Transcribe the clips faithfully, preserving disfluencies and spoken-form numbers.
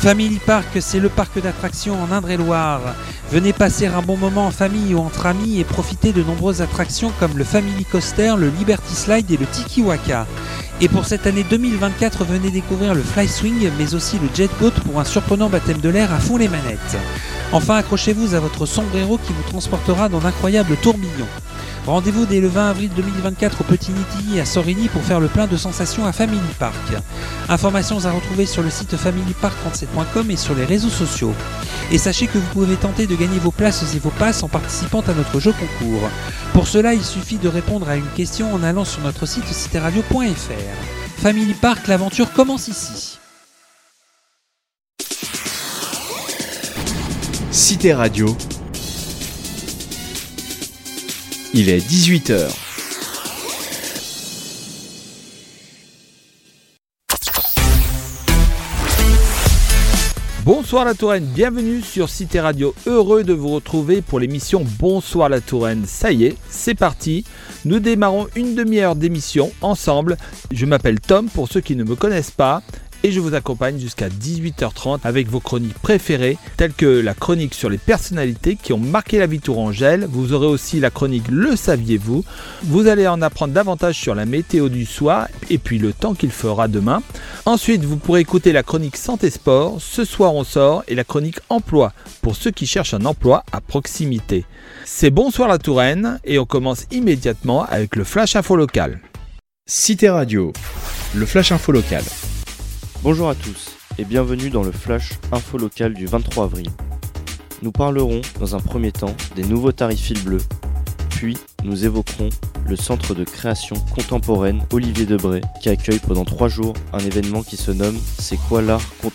Family Park, c'est le parc d'attractions en Indre-et-Loire. Venez passer un bon moment en famille ou entre amis et profiter de nombreuses attractions comme le Family Coaster, le Liberty Slide et le Tiki Waka. Et pour cette année deux mille vingt-quatre, venez découvrir le Fly Swing mais aussi le Jet Boat pour un surprenant baptême de l'air à fond les manettes. Enfin, accrochez-vous à votre sombrero qui vous transportera dans d'incroyables tourbillons. Rendez-vous dès le vingt avril deux mille vingt-quatre au Petit Nitilly à Sorigny pour faire le plein de sensations à Family Park. Informations à retrouver sur le site family park trente-sept point com et sur les réseaux sociaux. Et sachez que vous pouvez tenter de gagner vos places et vos passes en participant à notre jeu concours. Pour cela, il suffit de répondre à une question en allant sur notre site cité radio point f r. Family Park, l'aventure commence ici. Cité Radio. Il est dix-huit heures. Bonsoir la Touraine, bienvenue sur Cité Radio, heureux de vous retrouver pour l'émission Bonsoir la Touraine. Ça y est, c'est parti, nous démarrons une demi-heure d'émission ensemble. Je m'appelle Tom pour ceux qui ne me connaissent pas et je vous accompagne jusqu'à dix-huit heures trente avec vos chroniques préférées telles que la chronique sur les personnalités qui ont marqué la vie tourangelle. Vous aurez aussi la chronique Le saviez-vous. Vous allez en apprendre davantage sur la météo du soir et puis le temps qu'il fera demain. Ensuite, vous pourrez écouter la chronique Santé Sport, Ce soir on sort, et la chronique Emploi pour ceux qui cherchent un emploi à proximité. C'est Bonsoir la Touraine et on commence immédiatement avec le Flash Info Local. Cité Radio, le Flash Info Local. Bonjour à tous et bienvenue dans le Flash Info Local du vingt-trois avril. Nous parlerons dans un premier temps des nouveaux tarifs fil bleu, puis nous évoquerons le centre de création contemporaine Olivier Debré qui accueille pendant trois jours un événement qui se nomme C'est quoi l'art contemporain ?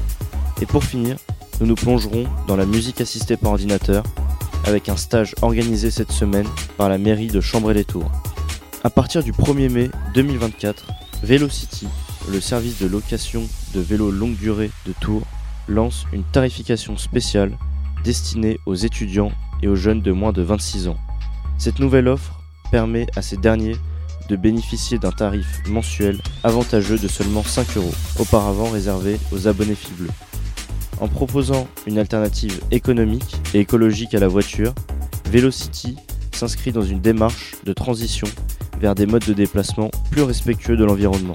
Et pour finir, nous nous plongerons dans la musique assistée par ordinateur avec un stage organisé cette semaine par la mairie de Chambray-les-Tours. À partir du premier mai deux mille vingt-quatre, Velocity, le service de location de vélos longue durée de Tours, lance une tarification spéciale destinée aux étudiants et aux jeunes de moins de vingt-six ans. Cette nouvelle offre permet à ces derniers de bénéficier d'un tarif mensuel avantageux de seulement cinq euros, auparavant réservé aux abonnés fil bleu. En proposant une alternative économique et écologique à la voiture, Velocity s'inscrit dans une démarche de transition vers des modes de déplacement plus respectueux de l'environnement.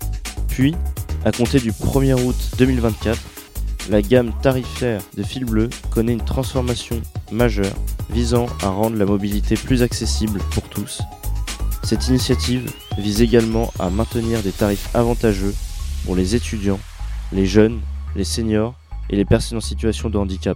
Puis, à compter du premier août deux mille vingt-quatre, la gamme tarifaire de fil bleu connaît une transformation majeure visant à rendre la mobilité plus accessible pour tous. Cette initiative vise également à maintenir des tarifs avantageux pour les étudiants, les jeunes, les seniors et les personnes en situation de handicap.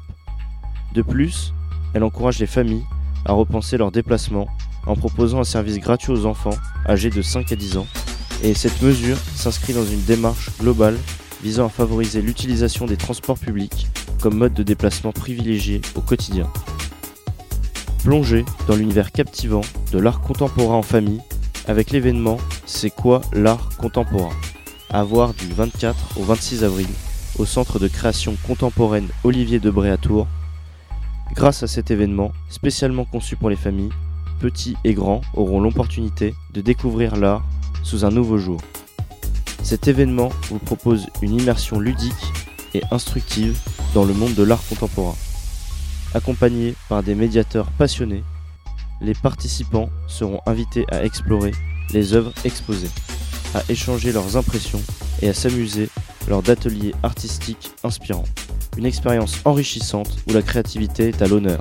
De plus, elle encourage les familles à repenser leurs déplacements en proposant un service gratuit aux enfants âgés de cinq à dix ans. Et cette mesure s'inscrit dans une démarche globale visant à favoriser l'utilisation des transports publics comme mode de déplacement privilégié au quotidien. Plongez dans l'univers captivant de l'art contemporain en famille avec l'événement C'est quoi l'art contemporain ? À voir du vingt-quatre au vingt-six avril au centre de création contemporaine Olivier Debré à Tours. Grâce à cet événement spécialement conçu pour les familles, petits et grands auront l'opportunité de découvrir l'art sous un nouveau jour. Cet événement vous propose une immersion ludique et instructive dans le monde de l'art contemporain. Accompagnés par des médiateurs passionnés, les participants seront invités à explorer les œuvres exposées, à échanger leurs impressions et à s'amuser lors d'ateliers artistiques inspirants. Une expérience enrichissante où la créativité est à l'honneur.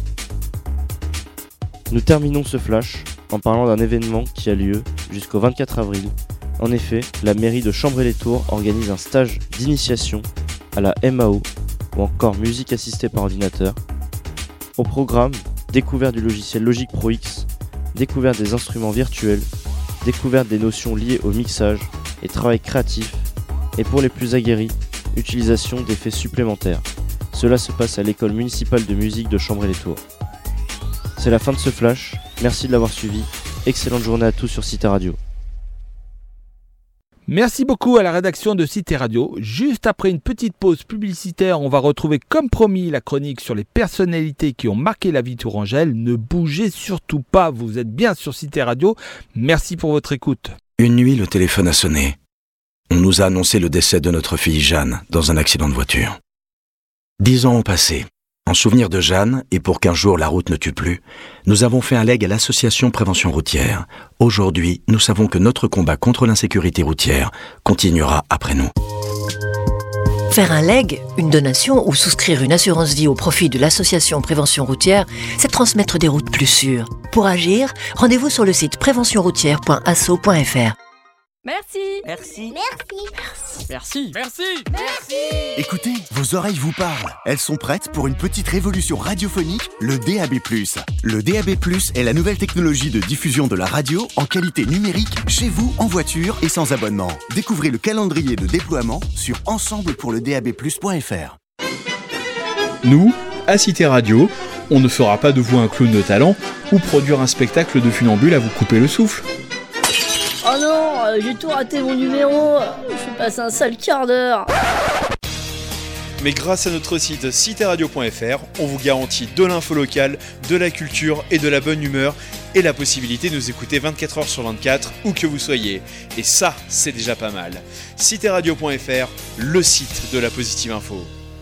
Nous terminons ce flash en parlant d'un événement qui a lieu jusqu'au vingt-quatre avril. En effet, la mairie de Chambray-les-Tours organise un stage d'initiation à la M A O ou encore musique assistée par ordinateur. Au programme, découverte du logiciel Logic Pro X, découverte des instruments virtuels, découverte des notions liées au mixage et travail créatif, et pour les plus aguerris, utilisation d'effets supplémentaires. Cela se passe à l'école municipale de musique de Chambray-les-Tours. C'est la fin de ce flash, merci de l'avoir suivi, excellente journée à tous sur Cité Radio. Merci beaucoup à la rédaction de Cité Radio. Juste après une petite pause publicitaire, on va retrouver comme promis la chronique sur les personnalités qui ont marqué la vie tourangelle. Ne bougez surtout pas, vous êtes bien sur Cité Radio. Merci pour votre écoute. Une nuit, le téléphone a sonné. on nous a annoncé le décès de notre fille Jeanne dans un accident de voiture. Dix ans ont passé. En souvenir de Jeanne, et pour qu'un jour la route ne tue plus, nous avons fait un leg à l'association Prévention Routière. Aujourd'hui, nous savons que notre combat contre l'insécurité routière continuera après nous. Faire un leg, une donation ou souscrire une assurance vie au profit de l'association Prévention Routière, c'est transmettre des routes plus sûres. Pour agir, rendez-vous sur le site prévention routière point asso point f r. Merci. Merci. Merci. Merci. Merci. Merci. Écoutez, vos oreilles vous parlent. Elles sont prêtes pour une petite révolution radiophonique, le D A B plus. Le D A B plus est la nouvelle technologie de diffusion de la radio en qualité numérique, chez vous, en voiture et sans abonnement. Découvrez le calendrier de déploiement sur ensemble pour le d a b plus point f r. Nous, à Cité Radio, on ne fera pas de vous un clown de talent ou produire un spectacle de funambule à vous couper le souffle. Oh non, euh, j'ai tout raté mon numéro, je passe un sale quart d'heure. Mais grâce à notre site cité radio point f r, on vous garantit de l'info locale, de la culture et de la bonne humeur et la possibilité de nous écouter vingt-quatre heures sur vingt-quatre, où que vous soyez. Et ça, c'est déjà pas mal. cité radio point f r, le site de la positive info.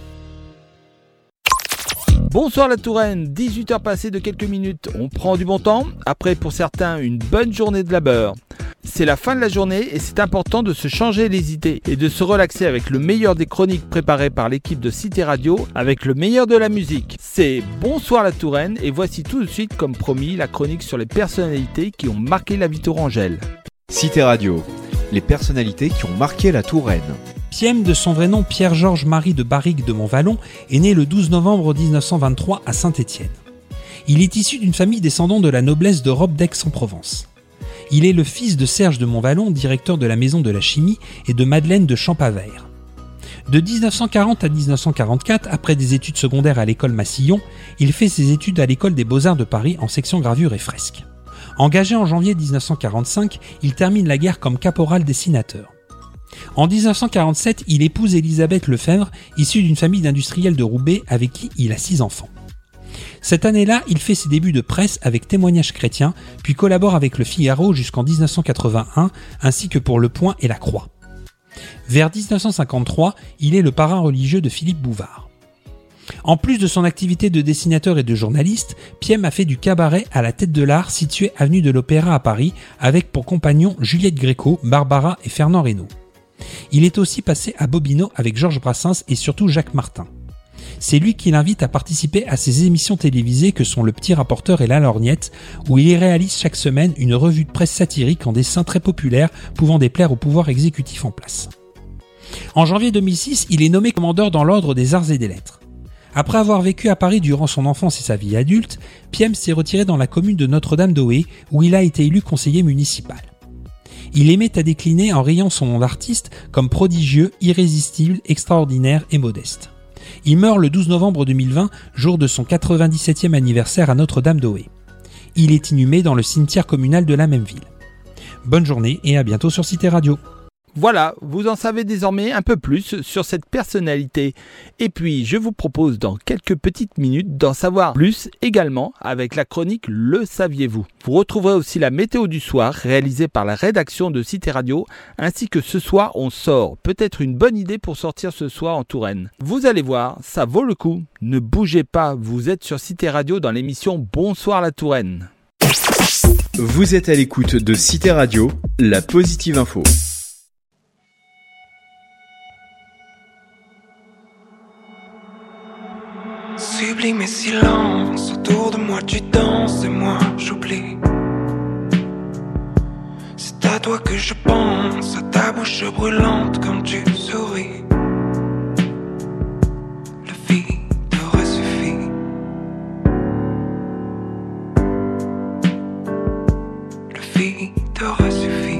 Bonsoir la Touraine, dix-huit heures passées de quelques minutes, on prend du bon temps, après pour certains une bonne journée de labeur. C'est la fin de la journée et c'est important de se changer les idées et de se relaxer avec le meilleur des chroniques préparées par l'équipe de Cité Radio avec le meilleur de la musique. C'est Bonsoir la Touraine et voici tout de suite comme promis la chronique sur les personnalités qui ont marqué la vie tourangelle. Cité Radio, les personnalités qui ont marqué la Touraine. Piem, de son vrai nom Pierre-Georges-Marie de Barrigue de Montvallon, est né le douze novembre dix-neuf cent vingt-trois à Saint-Étienne. Il est issu d'une famille descendant de la noblesse de Robe d'Aix-en-Provence. Il est le fils de Serge de Montvallon, directeur de la Maison de la Chimie, et de Madeleine de Champavert. De dix-neuf cent quarante à dix-neuf cent quarante-quatre, après des études secondaires à l'école Massillon, il fait ses études à l'école des Beaux-Arts de Paris en section gravure et fresque. Engagé en janvier dix-neuf cent quarante-cinq, il termine la guerre comme caporal dessinateur. En dix-neuf cent quarante-sept, il épouse Élisabeth Lefebvre, issue d'une famille d'industriels de Roubaix avec qui il a six enfants. Cette année-là, il fait ses débuts de presse avec Témoignages chrétiens, puis collabore avec Le Figaro jusqu'en dix-neuf cent quatre-vingt-un, ainsi que pour Le Point et La Croix. Vers dix-neuf cent cinquante-trois, il est le parrain religieux de Philippe Bouvard. En plus de son activité de dessinateur et de journaliste, Piem a fait du cabaret à la Tête de l'Art situé avenue de l'Opéra à Paris, avec pour compagnons Juliette Gréco, Barbara et Fernand Reynaud. Il est aussi passé à Bobino avec Georges Brassens et surtout Jacques Martin. C'est lui qui l'invite à participer à ses émissions télévisées que sont Le Petit Rapporteur et La Lorgnette, où il réalise chaque semaine une revue de presse satirique en dessin très populaire pouvant déplaire au pouvoir exécutif en place. En janvier deux mille six, il est nommé commandeur dans l'ordre des Arts et des Lettres. Après avoir vécu à Paris durant son enfance et sa vie adulte, Piem s'est retiré dans la commune de Notre-Dame-d'Oé, où il a été élu conseiller municipal. Il aimait à décliner en riant son nom d'artiste comme prodigieux, irrésistible, extraordinaire et modeste. Il meurt le douze novembre deux mille vingt, jour de son quatre-vingt-dix-septième anniversaire à Notre-Dame-d'Oé. Il est inhumé dans le cimetière communal de la même ville. Bonne journée et à bientôt sur Cité Radio. Voilà, vous en savez désormais un peu plus sur cette personnalité. Et puis, je vous propose dans quelques petites minutes d'en savoir plus également avec la chronique Le saviez-vous. Vous retrouverez aussi la météo du soir réalisée par la rédaction de Cité Radio, ainsi que ce soir on sort. Peut-être une bonne idée pour sortir ce soir en Touraine. Vous allez voir, ça vaut le coup. Ne bougez pas, vous êtes sur Cité Radio dans l'émission Bonsoir la Touraine. Vous êtes à l'écoute de Cité Radio, la positive info. Sublime et silence, autour de moi tu danses et moi j'oublie. C'est à toi que je pense, à ta bouche brûlante comme tu souris. Le vide t'aurait suffi. Le vide t'aurait suffi.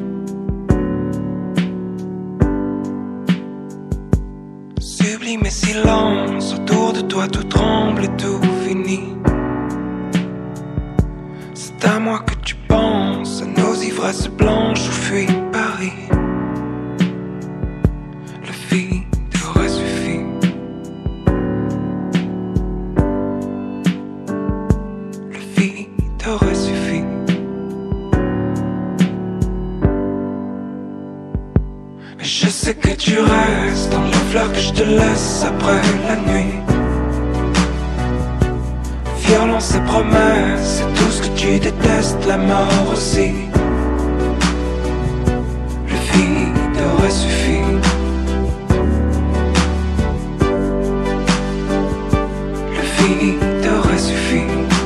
Sublime et silence, autour de toi tout tremble et tout finit. C'est à moi que tu penses, à nos ivresses blanches où fuit Paris. Le vide aurait suffi. Le vide aurait suffi. Mais je sais que tu restes dans les fleurs que je te laisse après la nuit. Violence et promesses, c'est tout ce que tu détestes, la mort aussi. Le vide aurait suffi. Le vide aurait suffi.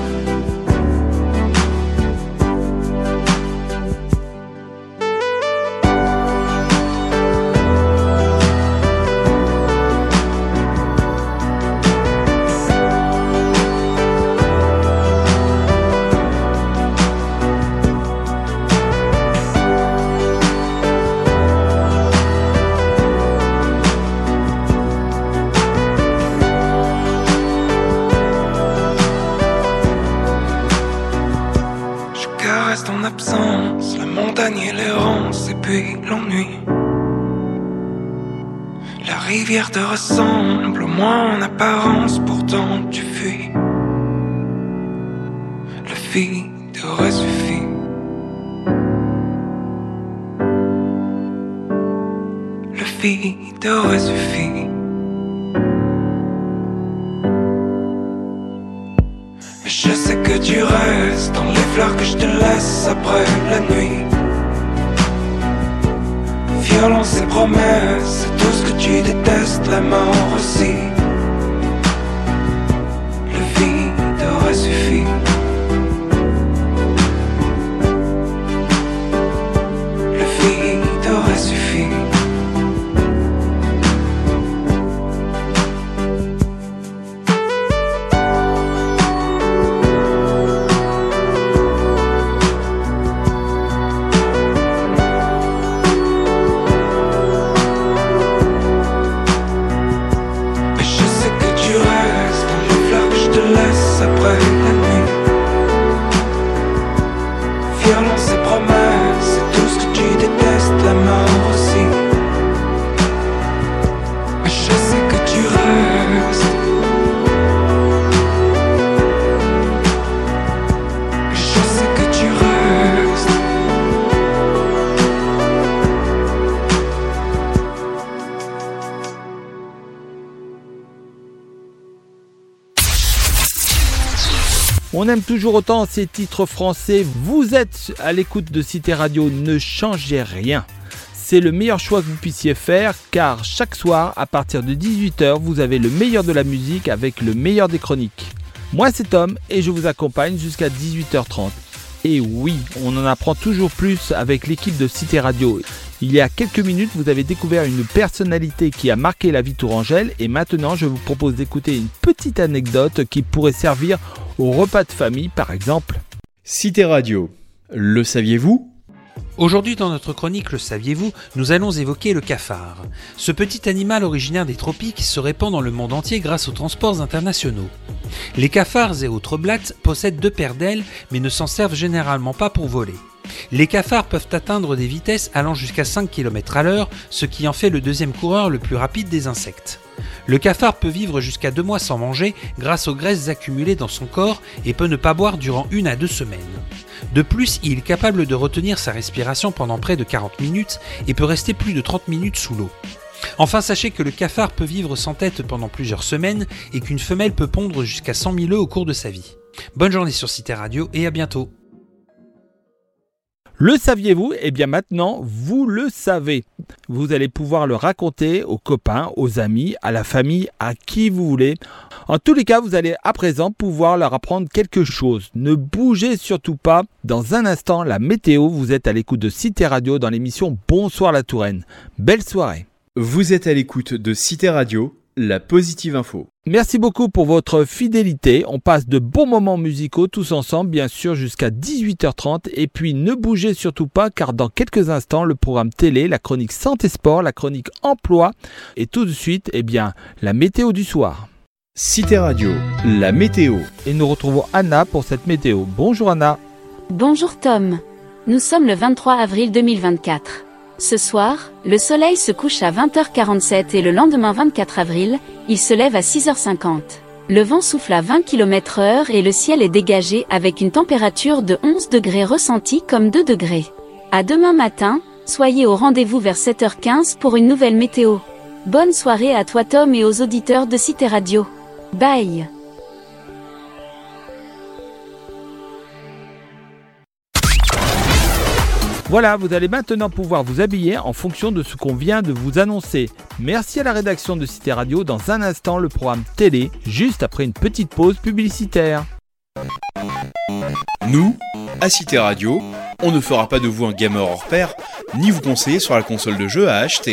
Te ressemble au moins en apparence, pourtant tu fuis. Le vide aurait suffi. Le vide aurait suffi. Mais je sais que tu restes dans les fleurs que je te laisse après la nuit. Violence et promesses, c'est tout ce que tu détestes, la mort aussi. Le vide aurait suffi. Le vide aurait suffi. On aime toujours autant ces titres français. Vous êtes à l'écoute de Cité Radio, ne changez rien. C'est le meilleur choix que vous puissiez faire car chaque soir, à partir de dix-huit heures, vous avez le meilleur de la musique avec le meilleur des chroniques. Moi c'est Tom et je vous accompagne jusqu'à dix-huit heures trente. Et oui, on en apprend toujours plus avec l'équipe de Cité Radio. Il y a quelques minutes, vous avez découvert une personnalité qui a marqué la vie tourangelle et maintenant je vous propose d'écouter une petite anecdote qui pourrait servir au repas de famille par exemple. Cité Radio, le saviez-vous ? Aujourd'hui dans notre chronique Le saviez-vous, nous allons évoquer le cafard. Ce petit animal originaire des tropiques se répand dans le monde entier grâce aux transports internationaux. Les cafards et autres blattes possèdent deux paires d'ailes mais ne s'en servent généralement pas pour voler. Les cafards peuvent atteindre des vitesses allant jusqu'à cinq kilomètres à l'heure, ce qui en fait le deuxième coureur le plus rapide des insectes. Le cafard peut vivre jusqu'à deux mois sans manger grâce aux graisses accumulées dans son corps et peut ne pas boire durant une à deux semaines. De plus, il est capable de retenir sa respiration pendant près de quarante minutes et peut rester plus de trente minutes sous l'eau. Enfin, sachez que le cafard peut vivre sans tête pendant plusieurs semaines et qu'une femelle peut pondre jusqu'à cent mille œufs au cours de sa vie. Bonne journée sur Cité Radio et à bientôt. Le saviez-vous ? Eh bien maintenant, vous le savez. Vous allez pouvoir le raconter aux copains, aux amis, à la famille, à qui vous voulez. En tous les cas, vous allez à présent pouvoir leur apprendre quelque chose. Ne bougez surtout pas. Dans un instant, la météo, vous êtes à l'écoute de Cité Radio dans l'émission Bonsoir la Touraine. Belle soirée. Vous êtes à l'écoute de Cité Radio, la positive info. Merci beaucoup pour votre fidélité. On passe de bons moments musicaux tous ensemble, bien sûr, jusqu'à dix-huit heures trente. Et puis, ne bougez surtout pas, car dans quelques instants, le programme télé, la chronique santé sport, la chronique emploi, et tout de suite, eh bien, la météo du soir. Cité Radio, la météo. Et nous retrouvons Anna pour cette météo. Bonjour Anna. Bonjour Tom. Nous sommes le vingt-trois avril deux mille vingt-quatre. Ce soir, le soleil se couche à vingt heures quarante-sept et le lendemain vingt-quatre avril, il se lève à six heures cinquante. Le vent souffle à vingt kilomètres heure et le ciel est dégagé avec une température de onze degrés ressentie comme deux degrés. À demain matin, Soyez au rendez-vous vers sept heures quinze pour une nouvelle météo. Bonne soirée à toi Tom et aux auditeurs de Cité Radio. Bye. Voilà, vous allez maintenant pouvoir vous habiller en fonction de ce qu'on vient de vous annoncer. Merci à la rédaction de Cité Radio. Dans un instant, le programme télé, juste après une petite pause publicitaire. Nous, à Cité Radio, on ne fera pas de vous un gamer hors pair, ni vous conseiller sur la console de jeu à acheter.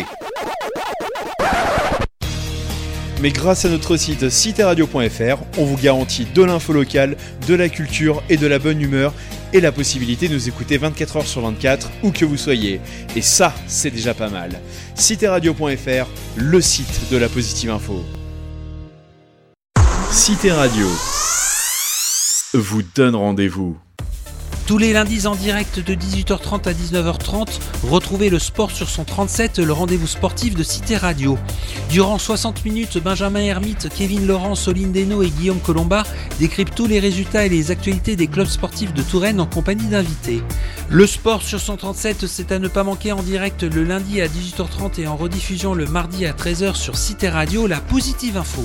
Mais grâce à notre site cité radio point f r, on vous garantit de l'info locale, de la culture et de la bonne humeur, et la possibilité de nous écouter vingt-quatre heures sur vingt-quatre, où que vous soyez. Et ça, c'est déjà pas mal. cité radio point f r, le site de la positive info. Cité Radio vous donne rendez-vous. Tous les lundis en direct de dix-huit heures trente à dix-neuf heures trente, retrouvez le sport sur son trente-sept, le rendez-vous sportif de Cité Radio. Durant soixante minutes, Benjamin Hermite, Kevin Laurent, Soline Desno et Guillaume Colomba décryptent tous les résultats et les actualités des clubs sportifs de Touraine en compagnie d'invités. Le sport sur son trente-sept, c'est à ne pas manquer en direct le lundi à dix-huit heures trente et en rediffusion le mardi à treize heures sur Cité Radio, la positive info.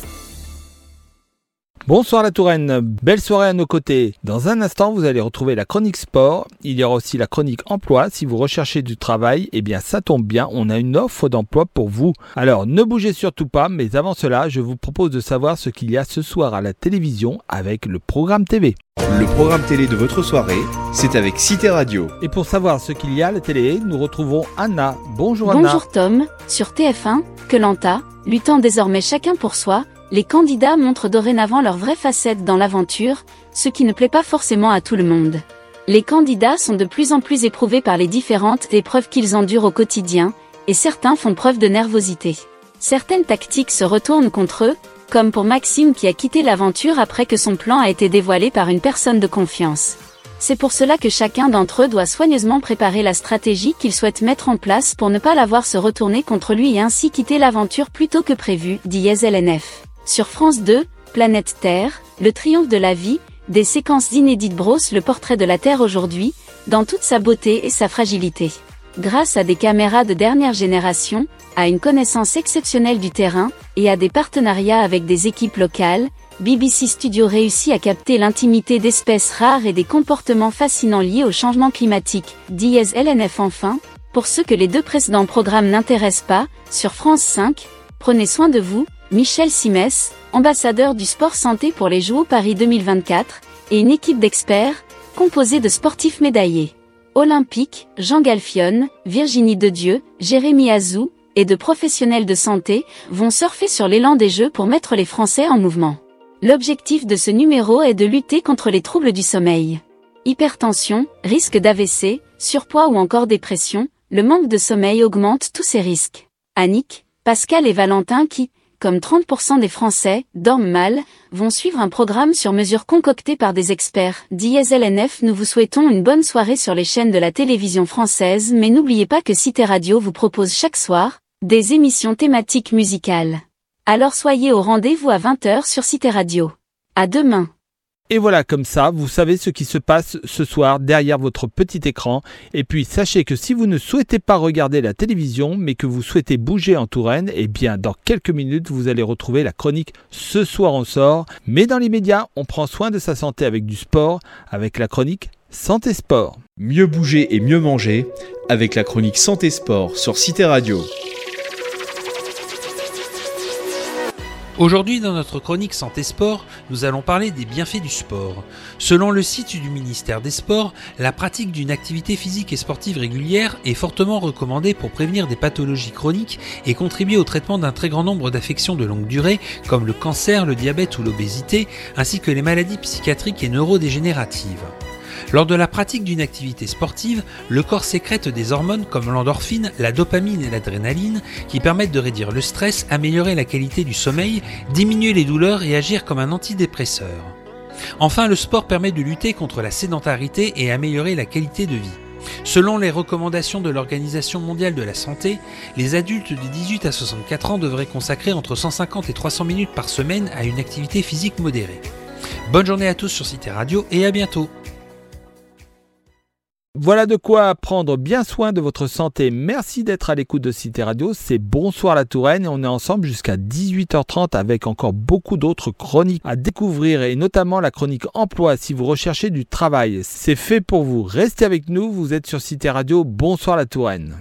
Bonsoir la Touraine, belle soirée à nos côtés. Dans un instant, vous allez retrouver la chronique sport. Il y aura aussi la chronique emploi. Si vous recherchez du travail, eh bien ça tombe bien, on a une offre d'emploi pour vous. Alors ne bougez surtout pas, mais avant cela, je vous propose de savoir ce qu'il y a ce soir à la télévision avec le programme T V. Le programme télé de votre soirée, c'est avec Cité Radio. Et pour savoir ce qu'il y a à la télé, nous retrouvons Anna. Bonjour Anna. Bonjour Tom, sur T F un, Koh-Lanta, luttant désormais chacun pour soi, les candidats montrent dorénavant leur vraie facette dans l'aventure, ce qui ne plaît pas forcément à tout le monde. Les candidats sont de plus en plus éprouvés par les différentes épreuves qu'ils endurent au quotidien, et certains font preuve de nervosité. Certaines tactiques se retournent contre eux, comme pour Maxime qui a quitté l'aventure après que son plan a été dévoilé par une personne de confiance. C'est pour cela que chacun d'entre eux doit soigneusement préparer la stratégie qu'il souhaite mettre en place pour ne pas la voir se retourner contre lui et ainsi quitter l'aventure plus tôt que prévu, dit L N F. Sur France deux, Planète Terre, le triomphe de la vie, des séquences inédites brossent le portrait de la Terre aujourd'hui, dans toute sa beauté et sa fragilité. Grâce à des caméras de dernière génération, à une connaissance exceptionnelle du terrain, et à des partenariats avec des équipes locales, B B C Studios réussit à capter l'intimité d'espèces rares et des comportements fascinants liés au changement climatique, dit L N F enfin. Pour ceux que les deux précédents programmes n'intéressent pas, sur France cinq, Prenez soin de vous, Michel Simès, ambassadeur du sport santé pour les J O Paris deux mille vingt-quatre, et une équipe d'experts, composée de sportifs médaillés olympiques, Jean Galfionne, Virginie Dedieu, Jérémy Azou, et de professionnels de santé, vont surfer sur l'élan des Jeux pour mettre les Français en mouvement. L'objectif de ce numéro est de lutter contre les troubles du sommeil. Hypertension, risque d'A V C, surpoids ou encore dépression, le manque de sommeil augmente tous ces risques. Annick, Pascal et Valentin qui, comme trente pour cent des Français, dorment mal, vont suivre un programme sur mesure concocté par des experts. dit L N F. Nous vous souhaitons une bonne soirée sur les chaînes de la télévision française, mais n'oubliez pas que Cité Radio vous propose chaque soir des émissions thématiques musicales. Alors soyez au rendez-vous à vingt heures sur Cité Radio. À demain. Et voilà, comme ça, vous savez ce qui se passe ce soir derrière votre petit écran. Et puis, sachez que si vous ne souhaitez pas regarder la télévision, mais que vous souhaitez bouger en Touraine, eh bien, dans quelques minutes, vous allez retrouver la chronique Ce soir on sort. Mais dans les médias, on prend soin de sa santé avec du sport, avec la chronique Santé Sport. Mieux bouger et mieux manger, avec la chronique Santé Sport sur Cité Radio. Aujourd'hui, dans notre chronique Santé Sport, nous allons parler des bienfaits du sport. Selon le site du ministère des Sports, la pratique d'une activité physique et sportive régulière est fortement recommandée pour prévenir des pathologies chroniques et contribuer au traitement d'un très grand nombre d'affections de longue durée, comme le cancer, le diabète ou l'obésité, ainsi que les maladies psychiatriques et neurodégénératives. Lors de la pratique d'une activité sportive, le corps sécrète des hormones comme l'endorphine, la dopamine et l'adrénaline qui permettent de réduire le stress, améliorer la qualité du sommeil, diminuer les douleurs et agir comme un antidépresseur. Enfin, le sport permet de lutter contre la sédentarité et améliorer la qualité de vie. Selon les recommandations de l'Organisation mondiale de la santé, les adultes de dix-huit à soixante-quatre ans devraient consacrer entre cent cinquante et trois cents minutes par semaine à une activité physique modérée. Bonne journée à tous sur Cité Radio et à bientôt. Voilà de quoi prendre bien soin de votre santé. Merci d'être à l'écoute de Cité Radio. C'est Bonsoir la Touraine et on est ensemble jusqu'à dix-huit heures trente avec encore beaucoup d'autres chroniques à découvrir et notamment la chronique emploi si vous recherchez du travail. C'est fait pour vous. Restez avec nous, vous êtes sur Cité Radio. Bonsoir la Touraine.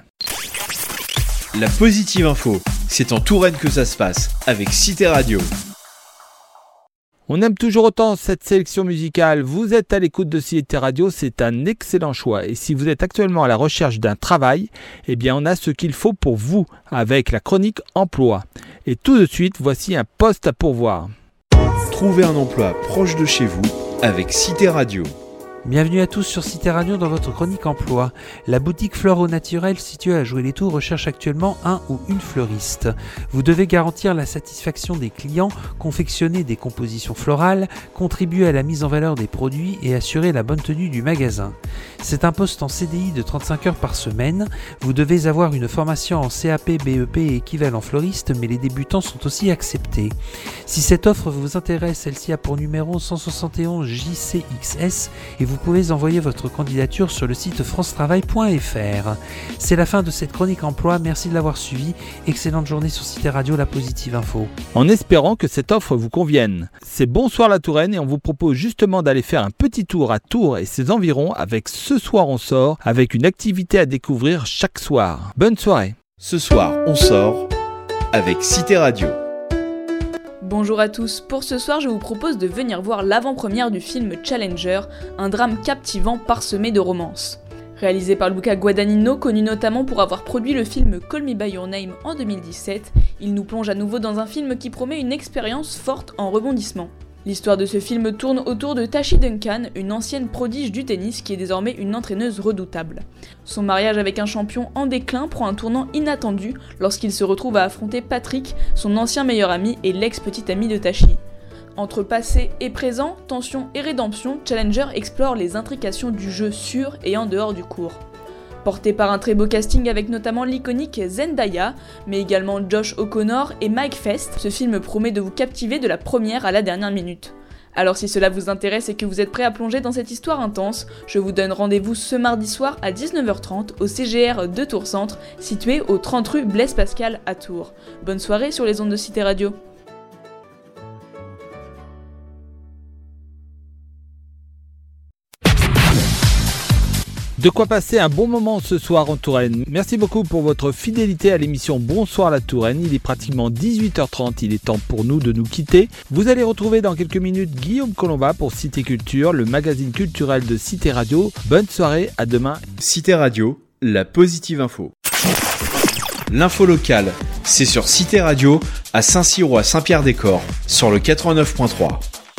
La positive info, c'est en Touraine que ça se passe avec Cité Radio. On aime toujours autant cette sélection musicale. Vous êtes à l'écoute de Cité Radio, c'est un excellent choix. Et si vous êtes actuellement à la recherche d'un travail, eh bien on a ce qu'il faut pour vous avec la chronique emploi. Et tout de suite, voici un poste à pourvoir. Trouvez un emploi proche de chez vous avec Cité Radio. Bienvenue à tous sur Cité Radio dans votre chronique emploi. La boutique Fleur au Naturel située à Joué-les-Tours recherche actuellement un ou une fleuriste. Vous devez garantir la satisfaction des clients, confectionner des compositions florales, contribuer à la mise en valeur des produits et assurer la bonne tenue du magasin. C'est un poste en C D I de trente-cinq heures par semaine. Vous devez avoir une formation en C A P, B E P et équivalent fleuriste, mais les débutants sont aussi acceptés. Si cette offre vous intéresse, celle-ci a pour numéro cent soixante et onze J C X S et vous pouvez envoyer votre candidature sur le site france travail point f r. C'est la fin de cette chronique emploi, merci de l'avoir suivi. Excellente journée sur Cité Radio, la positive info. En espérant que cette offre vous convienne. C'est Bonsoir la Touraine et on vous propose justement d'aller faire un petit tour à Tours et ses environs avec Ce soir on sort, avec une activité à découvrir chaque soir. Bonne soirée. Ce soir on sort avec Cité Radio. Bonjour à tous, pour ce soir je vous propose de venir voir l'avant-première du film Challenger, un drame captivant parsemé de romances. Réalisé par Luca Guadagnino, connu notamment pour avoir produit le film Call Me By Your Name en deux mille dix-sept, il nous plonge à nouveau dans un film qui promet une expérience forte en rebondissement. L'histoire de ce film tourne autour de Tashi Duncan, une ancienne prodige du tennis qui est désormais une entraîneuse redoutable. Son mariage avec un champion en déclin prend un tournant inattendu lorsqu'il se retrouve à affronter Patrick, son ancien meilleur ami et l'ex-petit ami de Tashi. Entre passé et présent, tension et rédemption, Challenger explore les intrications du jeu sur et en dehors du court. Porté par un très beau casting avec notamment l'iconique Zendaya, mais également Josh O'Connor et Mike Fest, ce film promet de vous captiver de la première à la dernière minute. Alors si cela vous intéresse et que vous êtes prêt à plonger dans cette histoire intense, je vous donne rendez-vous ce mardi soir à dix-neuf heures trente au C G R de Tours Centre, situé au trente rue Blaise Pascal à Tours. Bonne soirée sur les ondes de Cité Radio. De quoi passer un bon moment ce soir en Touraine. Merci beaucoup pour votre fidélité à l'émission Bonsoir la Touraine. Il est pratiquement dix-huit heures trente, il est temps pour nous de nous quitter. Vous allez retrouver dans quelques minutes Guillaume Colomba pour Cité Culture, le magazine culturel de Cité Radio. Bonne soirée, à demain. Cité Radio, la positive info. L'info locale, c'est sur Cité Radio, à Saint-Cyr ou à Saint-Pierre-des-Corps, sur le quatre-vingt-neuf point trois.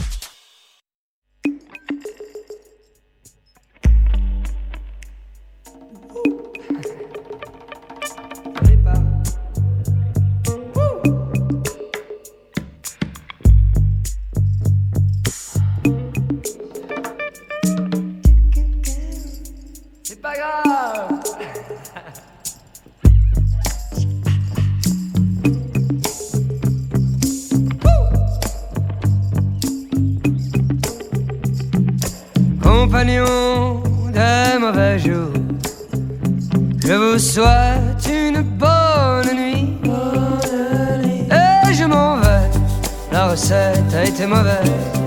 Compagnons de mauvais jours, je vous souhaite une bonne nuit. Et je m'en vais, la recette a été mauvaise.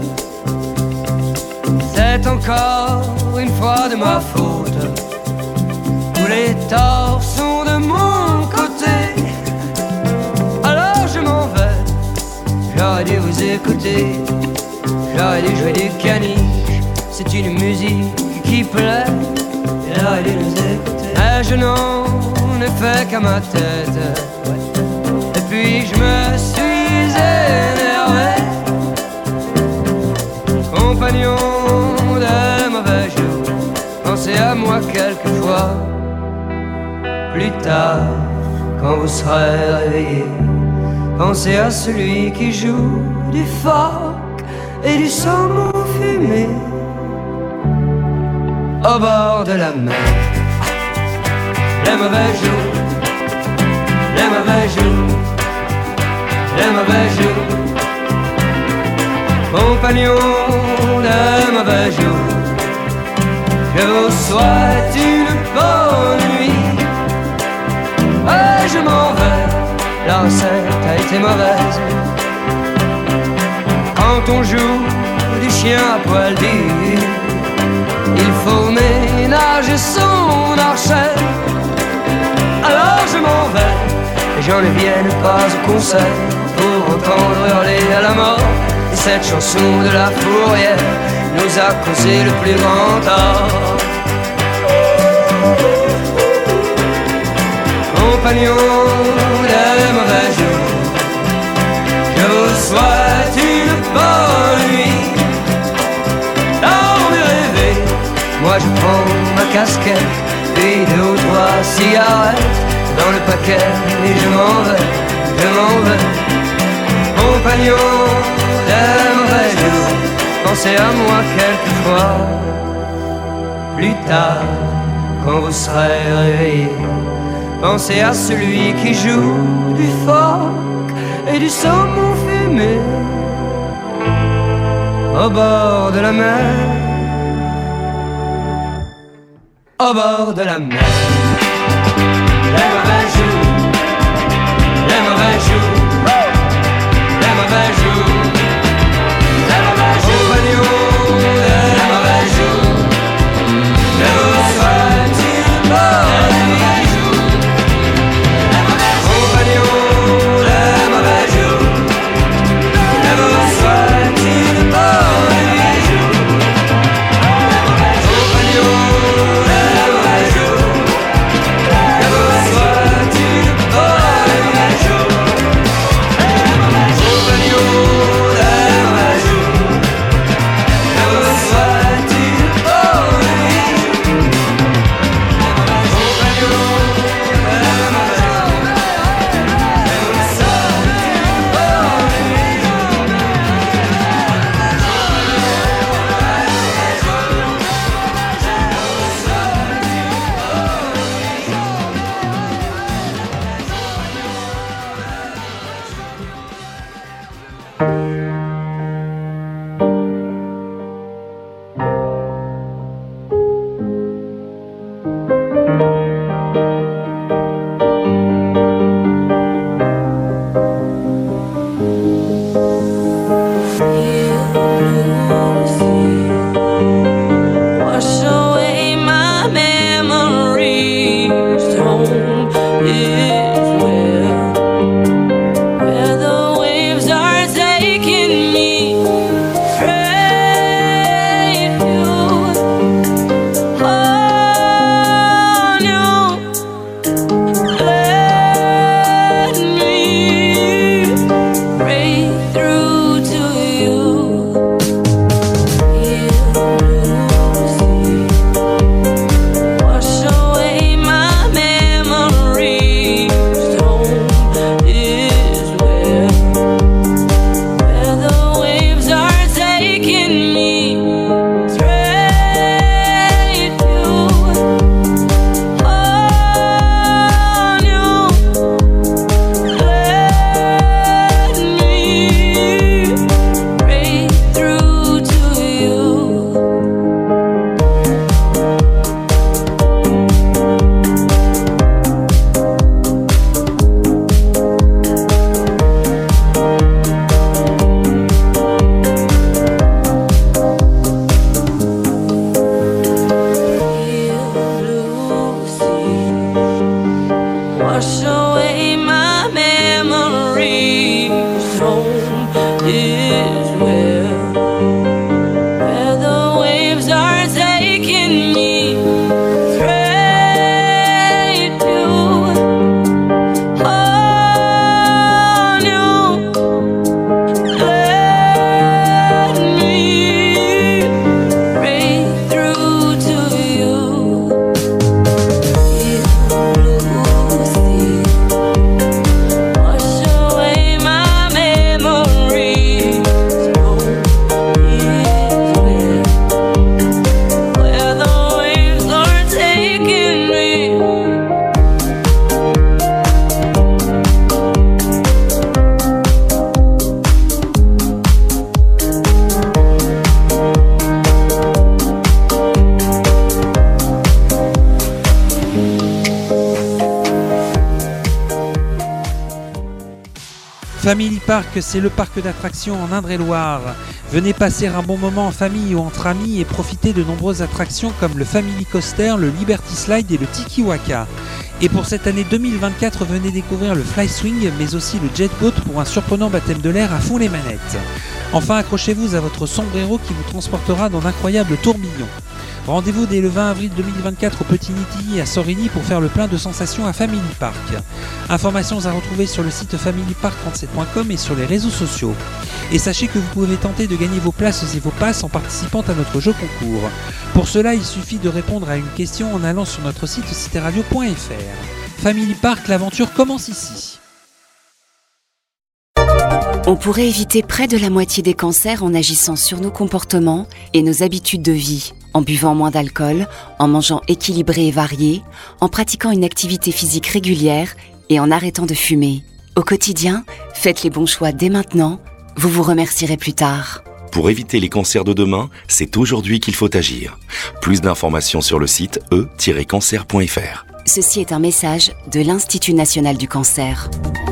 C'est encore une fois de ma faute. Tous les torts sont de mon côté. Alors je m'en vais, j'aurais dû vous écouter. J'aurais dû jouer du caniche. C'est une musique qui plaît, j'aurais dû nous écouter. Mais je n'en ai fait qu'à ma tête. Et puis je me suis énervé. Compagnon de mauvais jours, pensez à moi quelquefois. Plus tard, quand vous serez réveillé, pensez à celui qui joue du phoque et du saumon fumé au bord de la mer. Les mauvais jours, les mauvais jours, les mauvais jours. Compagnons de mauvais jours, je vous souhaite une et je m'en vais. La recette a été mauvaise. Quand on joue du chien à poil dit, il faut ménager son archet. Alors je m'en vais et je ne viens pas au concert pour entendre hurler à la mort. Et cette chanson de la fourrière nous a causé le plus grand tort. Compagnons des mauvais jours, je vous souhaite une bonne nuit. Dans mes rêves, moi je prends ma casquette, puis deux ou trois cigarettes dans le paquet et je m'en vais, je m'en vais. Compagnons des mauvais jours, pensez à moi quelquefois. Plus tard, quand vous serez réveillés, pensez à celui qui joue du phoque et du saumon fumé au bord de la mer, au bord de la mer. Les mauvais jours, les mauvais jours, les mauvais jours, les mauvais jours, compagnons, les mauvais jours, je vous souhaite une bonne nuit. Compagnons, les mauvais jours, je vous souhaite une bonne nuit. Compagnons, les mauvais jours, Family Park, c'est le parc d'attractions en Indre-et-Loire. Venez passer un bon moment en famille ou entre amis et profiter de nombreuses attractions comme le Family Coaster, le Liberty Slide et le Tiki Waka. Et pour cette année deux mille vingt-quatre, venez découvrir le Fly Swing, mais aussi le Jet Boat pour un surprenant baptême de l'air à fond les manettes. Enfin, accrochez-vous à votre sombrero qui vous transportera dans d'incroyables tourbillons. Rendez-vous dès le vingt avril deux mille vingt-quatre au Petit Nitilly à Sorigny pour faire le plein de sensations à Family Park. Informations à retrouver sur le site family park trente-sept point com et sur les réseaux sociaux. Et sachez que vous pouvez tenter de gagner vos places et vos passes en participant à notre jeu concours. Pour cela, il suffit de répondre à une question en allant sur notre site cité radio point f r. Family Park, l'aventure commence ici. On pourrait éviter près de la moitié des cancers en agissant sur nos comportements et nos habitudes de vie, en buvant moins d'alcool, en mangeant équilibré et varié, en pratiquant une activité physique régulière et en arrêtant de fumer. Au quotidien, faites les bons choix dès maintenant, vous vous remercierez plus tard. Pour éviter les cancers de demain, c'est aujourd'hui qu'il faut agir. Plus d'informations sur le site e tiret cancer point f r. Ceci est un message de l'Institut national du cancer.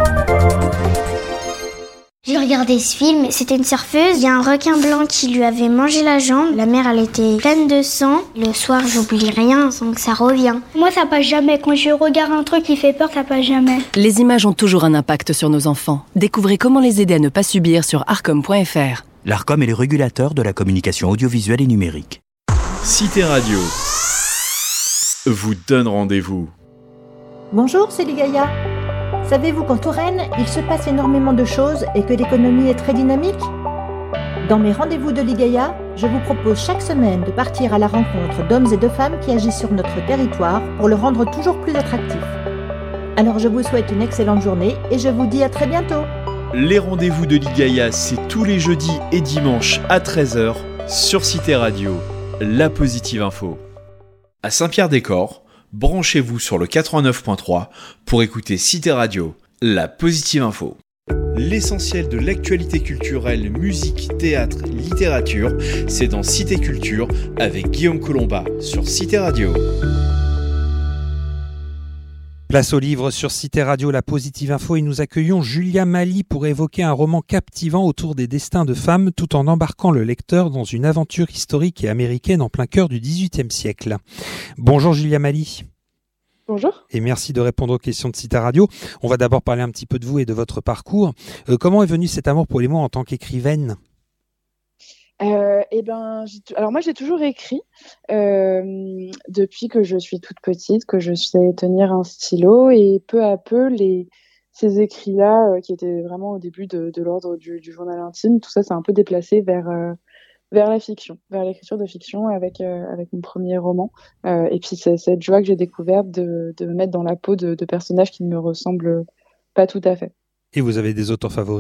J'ai regardé ce film, c'était une surfeuse, il y a un requin blanc qui lui avait mangé la jambe, la mer elle était pleine de sang, le soir j'oublie rien sans que ça revient. Moi ça passe jamais, quand je regarde un truc qui fait peur ça passe jamais. Les images ont toujours un impact sur nos enfants. Découvrez comment les aider à ne pas subir sur arcom point f r. L'Arcom est le régulateur de la communication audiovisuelle et numérique. Cité Radio vous donne rendez-vous. Bonjour, c'est Ligaya. Savez-vous qu'en Touraine, il se passe énormément de choses et que l'économie est très dynamique ? Dans mes rendez-vous de Ligaya, je vous propose chaque semaine de partir à la rencontre d'hommes et de femmes qui agissent sur notre territoire pour le rendre toujours plus attractif. Alors je vous souhaite une excellente journée et je vous dis à très bientôt. Les rendez-vous de Ligaya, c'est tous les jeudis et dimanches à treize heures sur Cité Radio, la positive info. À Saint-Pierre-des-Corps, branchez-vous sur le quatre-vingt-neuf point trois pour écouter Cité Radio, la positive info. L'essentiel de l'actualité culturelle, musique, théâtre, littérature, c'est dans Cité Culture avec Guillaume Colomba sur Cité Radio. Place au livre sur Cité Radio, la positive info, et nous accueillons Julia Mali pour évoquer un roman captivant autour des destins de femmes tout en embarquant le lecteur dans une aventure historique et américaine en plein cœur du dix-huitième siècle. Bonjour Julia Mali. Bonjour. Et merci de répondre aux questions de Cité Radio. On va d'abord parler un petit peu de vous et de votre parcours. Euh, comment est venu cet amour pour les mots en tant qu'écrivaine ? Euh, eh ben, j'ai t- alors moi j'ai toujours écrit euh, depuis que je suis toute petite, que je sais tenir un stylo, et peu à peu les ces écrits-là euh, qui étaient vraiment au début de, de l'ordre du, du journal intime, tout ça s'est un peu déplacé vers euh, vers la fiction, vers l'écriture de fiction avec euh, avec mon premier roman. Euh, et puis c'est cette joie que j'ai découverte de de me mettre dans la peau de, de personnages qui ne me ressemblent pas tout à fait. Et vous avez des auteurs favoris ?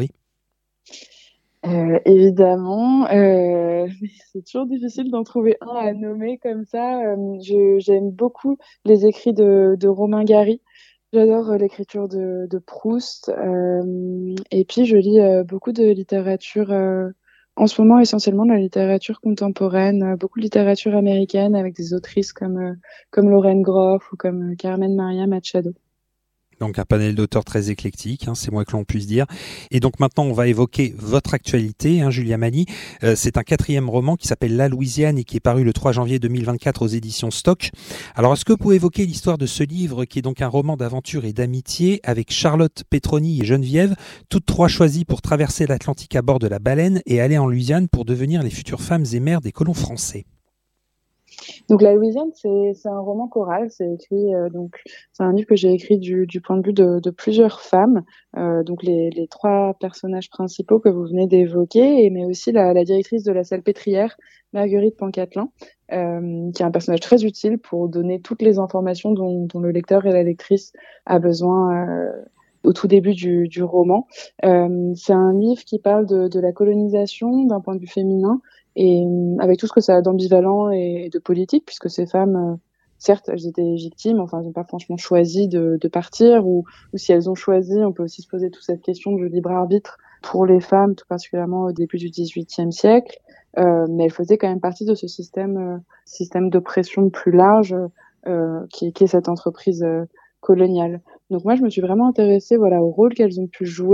Euh, évidemment, euh, c'est toujours difficile d'en trouver un à nommer comme ça. Euh, je, j'aime beaucoup les écrits de, de Romain Gary. J'adore euh, l'écriture de, de Proust. Euh, et puis, je lis euh, beaucoup de littérature, euh, en ce moment essentiellement de la littérature contemporaine, euh, beaucoup de littérature américaine avec des autrices comme, euh, comme Lauren Groff ou comme euh, Carmen Maria Machado. Donc un panel d'auteurs très éclectique, hein, c'est moins que l'on puisse dire. Et donc maintenant, on va évoquer votre actualité, hein, Julia Mali. Euh, c'est un quatrième roman qui s'appelle La Louisiane et qui est paru le trois janvier deux mille vingt-quatre aux éditions Stock. Alors, est-ce que vous pouvez évoquer l'histoire de ce livre qui est donc un roman d'aventure et d'amitié avec Charlotte, Petroni et Geneviève, toutes trois choisies pour traverser l'Atlantique à bord de la Baleine et aller en Louisiane pour devenir les futures femmes et mères des colons français? Donc La Louisiane, c'est, c'est un roman choral, c'est écrit, euh, donc c'est un livre que j'ai écrit du, du point de vue de, de plusieurs femmes, euh, donc les, les trois personnages principaux que vous venez d'évoquer, et mais aussi la, la directrice de la Salpêtrière, Marguerite Pancatelin, euh, qui est un personnage très utile pour donner toutes les informations dont, dont le lecteur et la lectrice a besoin euh, au tout début du, du roman. Euh, c'est un livre qui parle de, de la colonisation d'un point de vue féminin, et avec tout ce que ça a d'ambivalent et de politique, puisque ces femmes, euh, certes, elles étaient victimes, enfin, elles n'ont pas franchement choisi de, de partir, ou, ou si elles ont choisi, on peut aussi se poser toute cette question du libre arbitre pour les femmes, tout particulièrement au début du dix-huitième siècle, euh, mais elles faisaient quand même partie de ce système, euh, système d'oppression plus large, euh, qui, qui est cette entreprise euh, coloniale. Donc moi, je me suis vraiment intéressée, voilà, au rôle qu'elles ont pu jouer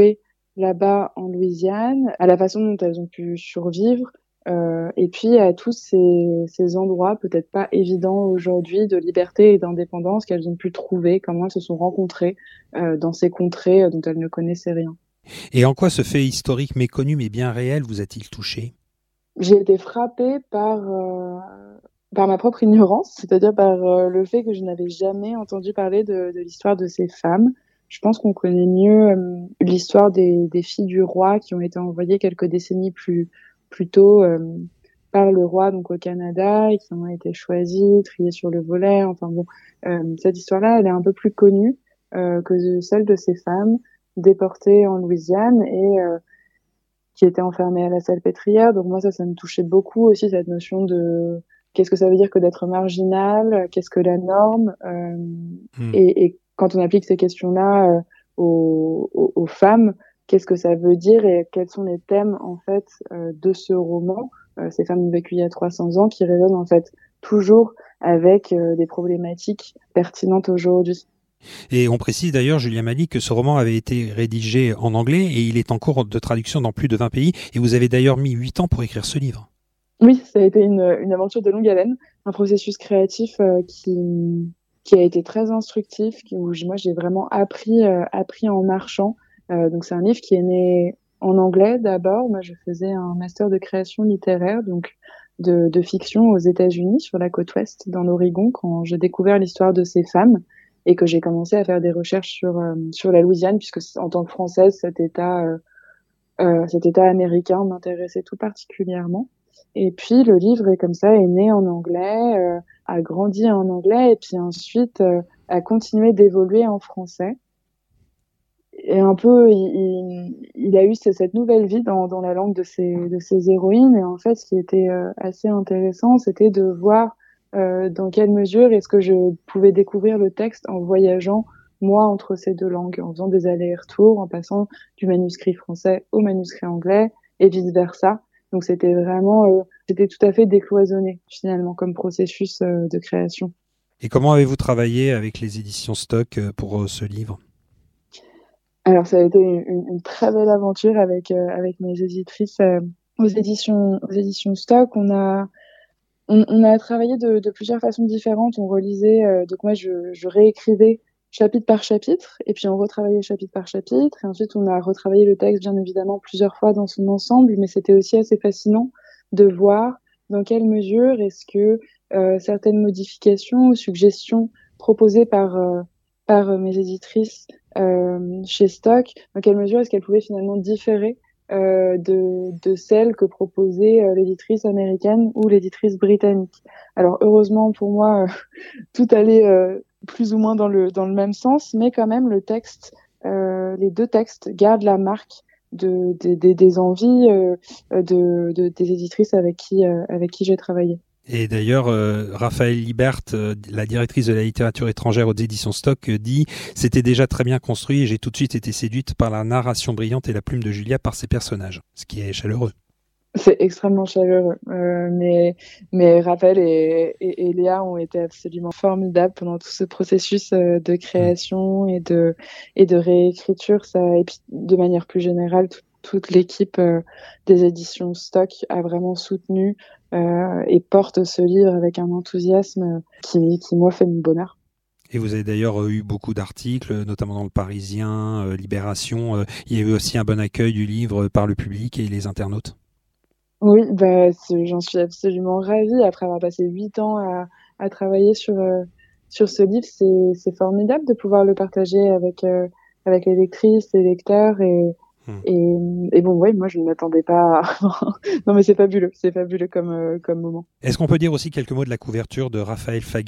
là-bas en Louisiane, à la façon dont elles ont pu survivre, euh, et puis à tous ces, ces endroits peut-être pas évidents aujourd'hui de liberté et d'indépendance qu'elles ont pu trouver, comment elles se sont rencontrées euh, dans ces contrées dont elles ne connaissaient rien. Et en quoi ce fait historique méconnu mais bien réel vous a-t-il touché ? J'ai été frappée par, euh, par ma propre ignorance, c'est-à-dire par euh, le fait que je n'avais jamais entendu parler de, de l'histoire de ces femmes. Je pense qu'on connaît mieux euh, l'histoire des, des filles du roi qui ont été envoyées quelques décennies plus, plus tôt euh, par le roi donc au Canada et qui ont été choisies, triées sur le volet. Enfin bon, euh, cette histoire-là, elle est un peu plus connue euh, que celle de ces femmes déportées en Louisiane et euh, qui étaient enfermées à la Salpêtrière. Donc moi, ça, ça me touchait beaucoup aussi, cette notion de qu'est-ce que ça veut dire que d'être marginal, qu'est-ce que la norme, euh, mmh. et, et quand on applique ces questions-là euh, aux, aux, aux femmes, qu'est-ce que ça veut dire et quels sont les thèmes en fait euh, de ce roman. Euh, ces femmes ont vécu il y a trois cents ans, qui résonnent en fait toujours avec euh, des problématiques pertinentes aujourd'hui. Et on précise d'ailleurs, Julia Malik, que ce roman avait été rédigé en anglais et il est en cours de traduction dans plus de vingt pays. Et vous avez d'ailleurs mis huit ans pour écrire ce livre. Oui, ça a été une, une aventure de longue haleine, un processus créatif euh, qui, qui a été très instructif, qui, où moi j'ai vraiment appris, euh, appris en marchant. Euh, donc c'est un livre qui est né en anglais d'abord. Moi je faisais un master de création littéraire, donc de, de fiction aux États-Unis, sur la côte ouest, dans l'Oregon, quand j'ai découvert l'histoire de ces femmes. Et que j'ai commencé à faire des recherches sur euh, sur la Louisiane, puisque en tant que Française, cet État euh, euh, cet État américain m'intéressait tout particulièrement. Et puis le livre est comme ça, est né en anglais, euh, a grandi en anglais, et puis ensuite euh, a continué d'évoluer en français. Et un peu, il, il, il a eu cette nouvelle vie dans dans la langue de ses de ses héroïnes. Et en fait, ce qui était euh, assez intéressant, c'était de voir Euh, dans quelle mesure est-ce que je pouvais découvrir le texte en voyageant, moi, entre ces deux langues, en faisant des allers-retours, en passant du manuscrit français au manuscrit anglais, et vice-versa. Donc c'était vraiment, euh, c'était tout à fait décloisonné, finalement, comme processus euh, de création. Et comment avez-vous travaillé avec les éditions Stock pour euh, ce livre ? Alors ça a été une, une très belle aventure avec, euh, avec mes éditrices euh, aux éditions, aux éditions Stock. On a On, on a travaillé de, de plusieurs façons différentes. On relisait, euh, donc moi je, je réécrivais chapitre par chapitre, et puis on retravaillait chapitre par chapitre, et ensuite on a retravaillé le texte bien évidemment plusieurs fois dans son ensemble, mais c'était aussi assez fascinant de voir dans quelle mesure est-ce que euh, certaines modifications ou suggestions proposées par euh, par mes éditrices euh, chez Stock, dans quelle mesure est-ce qu'elles pouvaient finalement différer Euh, de, de celle que proposait euh, l'éditrice américaine ou l'éditrice britannique. Alors heureusement pour moi, euh, tout allait euh, plus ou moins dans le dans le même sens, mais quand même le texte, euh, les deux textes gardent la marque de, de, de des envies euh, de, de des éditrices avec qui euh, avec qui j'ai travaillé. Et d'ailleurs, euh, Raphaël Libert, euh, la directrice de la littérature étrangère aux éditions Stock, euh, dit « C'était déjà très bien construit et j'ai tout de suite été séduite par la narration brillante et la plume de Julia par ses personnages. » Ce qui est chaleureux. C'est extrêmement chaleureux. Euh, mais, mais Raphaël et, et, et Léa ont été absolument formidables pendant tout ce processus euh, de création et de, et de réécriture. Ça, et puis, de manière plus générale, tout, toute l'équipe euh, des éditions Stock a vraiment soutenu euh, et porte ce livre avec un enthousiasme qui, qui moi, fait mon bonheur. Et vous avez d'ailleurs eu beaucoup d'articles, notamment dans Le Parisien, euh, Libération. Euh, il y a eu aussi un bon accueil du livre par le public et les internautes. Oui, bah, j'en suis absolument ravie. Après avoir passé huit ans à, à travailler sur euh, sur ce livre, c'est c'est formidable de pouvoir le partager avec euh, avec les lectrices, les lecteurs et hmm. et, et bon, ouais, moi je ne m'attendais pas. À... non, mais c'est fabuleux, c'est fabuleux comme euh, comme moment. Est-ce qu'on peut dire aussi quelques mots de la couverture de Raphaël Faguet ?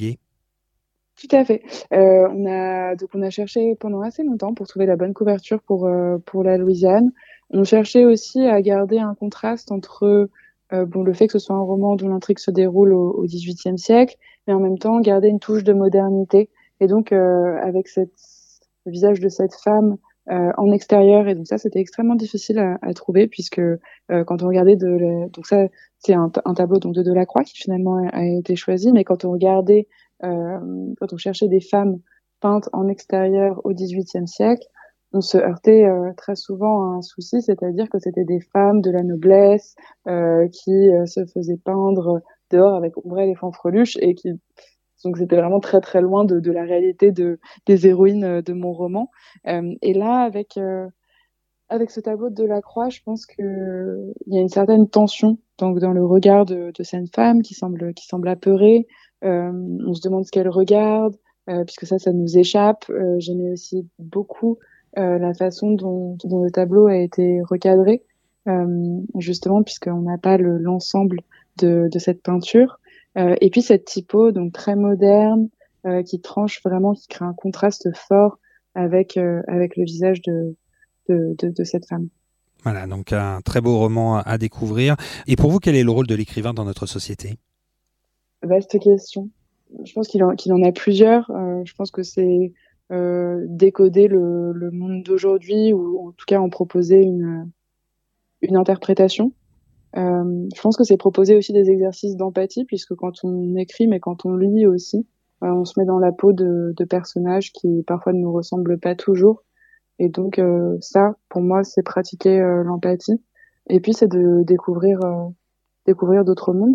Tout à fait. Euh, on a donc on a cherché pendant assez longtemps pour trouver la bonne couverture pour euh, pour la Louisiane. On cherchait aussi à garder un contraste entre euh, bon le fait que ce soit un roman dont l'intrigue se déroule au, au dix-huitième siècle, mais en même temps garder une touche de modernité. Et donc euh, avec cette, le visage de cette femme euh, en extérieur, et donc ça c'était extrêmement difficile à, à trouver puisque euh, quand on regardait de la, donc ça c'est un, un tableau donc de Delacroix qui finalement a, a été choisi, mais quand on regardait Euh, quand on cherchait des femmes peintes en extérieur au dix-huitième siècle, on se heurtait euh, très souvent à un souci, c'est-à-dire que c'était des femmes de la noblesse euh, qui euh, se faisaient peindre dehors avec ombrelle et fanfreluche, et qui donc c'était vraiment très très loin de, de la réalité de, des héroïnes de mon roman. Euh, et là, avec euh, avec ce tableau de Delacroix, je pense que il y a une certaine tension donc dans le regard de, de cette femme qui semble qui semble apeurée. Euh, on se demande ce qu'elle regarde, euh, puisque ça, ça nous échappe. Euh, j'aimais aussi beaucoup euh, la façon dont, dont le tableau a été recadré, euh, justement puisqu'on n'a pas le, l'ensemble de, de cette peinture. Euh, et puis cette typo, donc très moderne, euh, qui tranche vraiment, qui crée un contraste fort avec euh, avec le visage de, de de de cette femme. Voilà, donc un très beau roman à découvrir. Et pour vous, quel est le rôle de l'écrivain dans notre société ? Vaste question. Je pense qu'il en, qu'il en a plusieurs. Euh, je pense que c'est euh, décoder le, le monde d'aujourd'hui, ou en tout cas en proposer une une interprétation. Euh, je pense que c'est proposer aussi des exercices d'empathie, puisque quand on écrit, mais quand on lit aussi, euh, on se met dans la peau de, de personnages qui parfois ne nous ressemblent pas toujours. Et donc euh, ça, pour moi, c'est pratiquer euh, l'empathie. Et puis c'est de découvrir euh, découvrir d'autres mondes.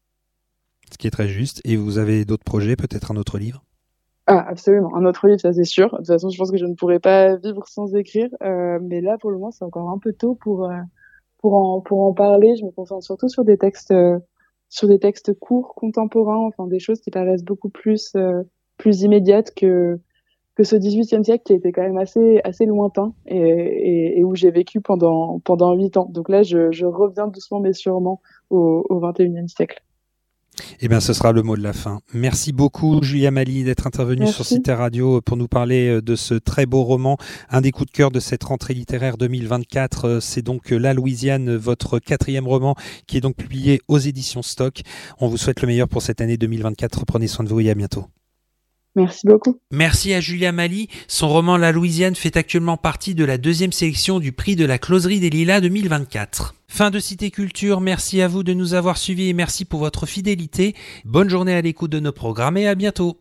Ce qui est très juste. Et vous avez d'autres projets, peut-être un autre livre ? Ah, absolument, un autre livre, ça c'est sûr. De toute façon, je pense que je ne pourrais pas vivre sans écrire. Euh, mais là, pour le moment, c'est encore un peu tôt pour euh, pour en pour en parler. Je me concentre surtout sur des textes euh, sur des textes courts, contemporains, enfin des choses qui paraissent beaucoup plus euh, plus immédiates que que ce dix-huitième siècle qui était quand même assez assez lointain et, et, et où j'ai vécu pendant pendant huit ans. Donc là, je, je reviens doucement mais sûrement au, au vingt et unième siècle. Eh bien, ce sera le mot de la fin. Merci beaucoup, Julia Mali, d'être intervenue Merci. sur Cité Radio pour nous parler de ce très beau roman, un des coups de cœur de cette rentrée littéraire deux mille vingt-quatre. C'est donc La Louisiane, votre quatrième roman, qui est donc publié aux éditions Stock. On vous souhaite le meilleur pour cette année deux mille vingt-quatre. Prenez soin de vous et à bientôt. Merci beaucoup. Merci à Julia Mali. Son roman La Louisiane fait actuellement partie de la deuxième sélection du prix de la Closerie des Lilas deux mille vingt-quatre. Fin de Cité Culture, merci à vous de nous avoir suivis et merci pour votre fidélité. Bonne journée à l'écoute de nos programmes et à bientôt.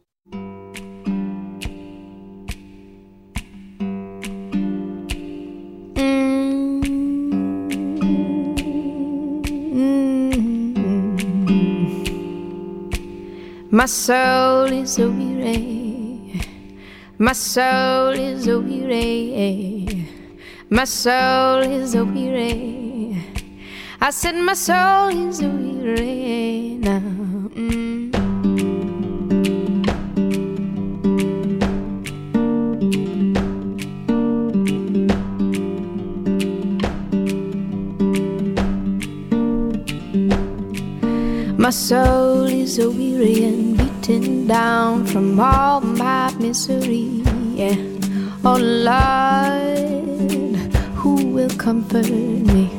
My soul is a weary, my soul is a weary, my soul is a weary. I said my soul is a weary now. Mm. My soul is a weary and beaten down from all my misery. Yeah. Oh Lord, who will comfort me?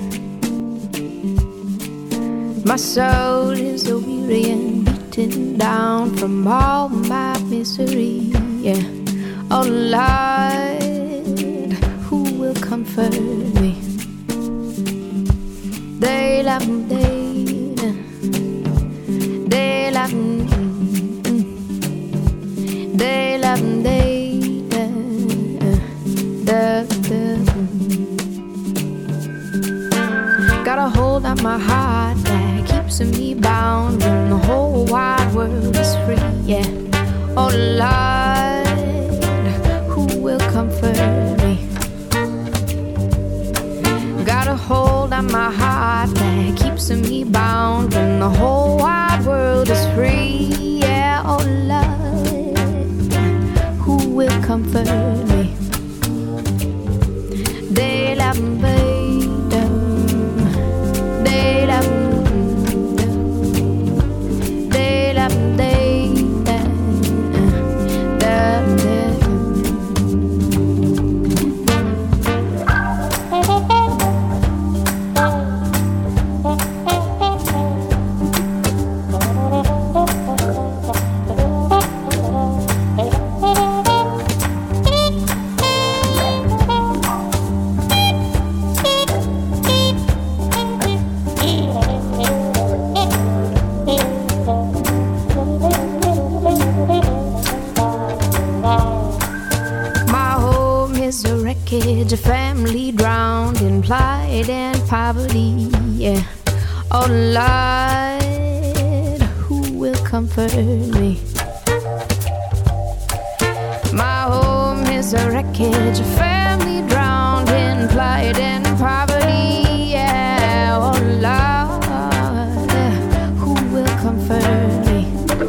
My soul is a weary and beaten down from all my misery. Yeah. Oh Lord, who will comfort me? They love me. They love me, they love me, they love me. Got a hold on my heart that keeps me bound when the whole wide world is free. Yeah, oh Lord, who will comfort me? Got a hold on my heart that keeps me bound when the whole wide world is free. Yeah, oh Lord, who will comfort me? They love me, they love me, they love me, wreckage, a family drowned in plight and poverty. Yeah. Oh Lord, who will comfort me? My home is a wreckage, a family drowned in plight and poverty. Yeah. Oh Lord, who will comfort me?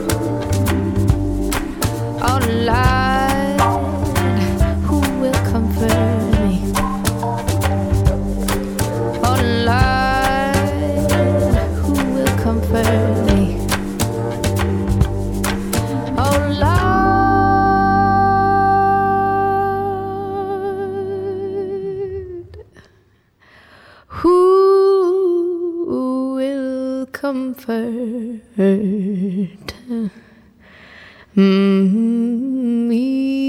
Oh Lord, who will comfort me? Oh Lord, who will comfort me? Oh Lord, who will comfort me?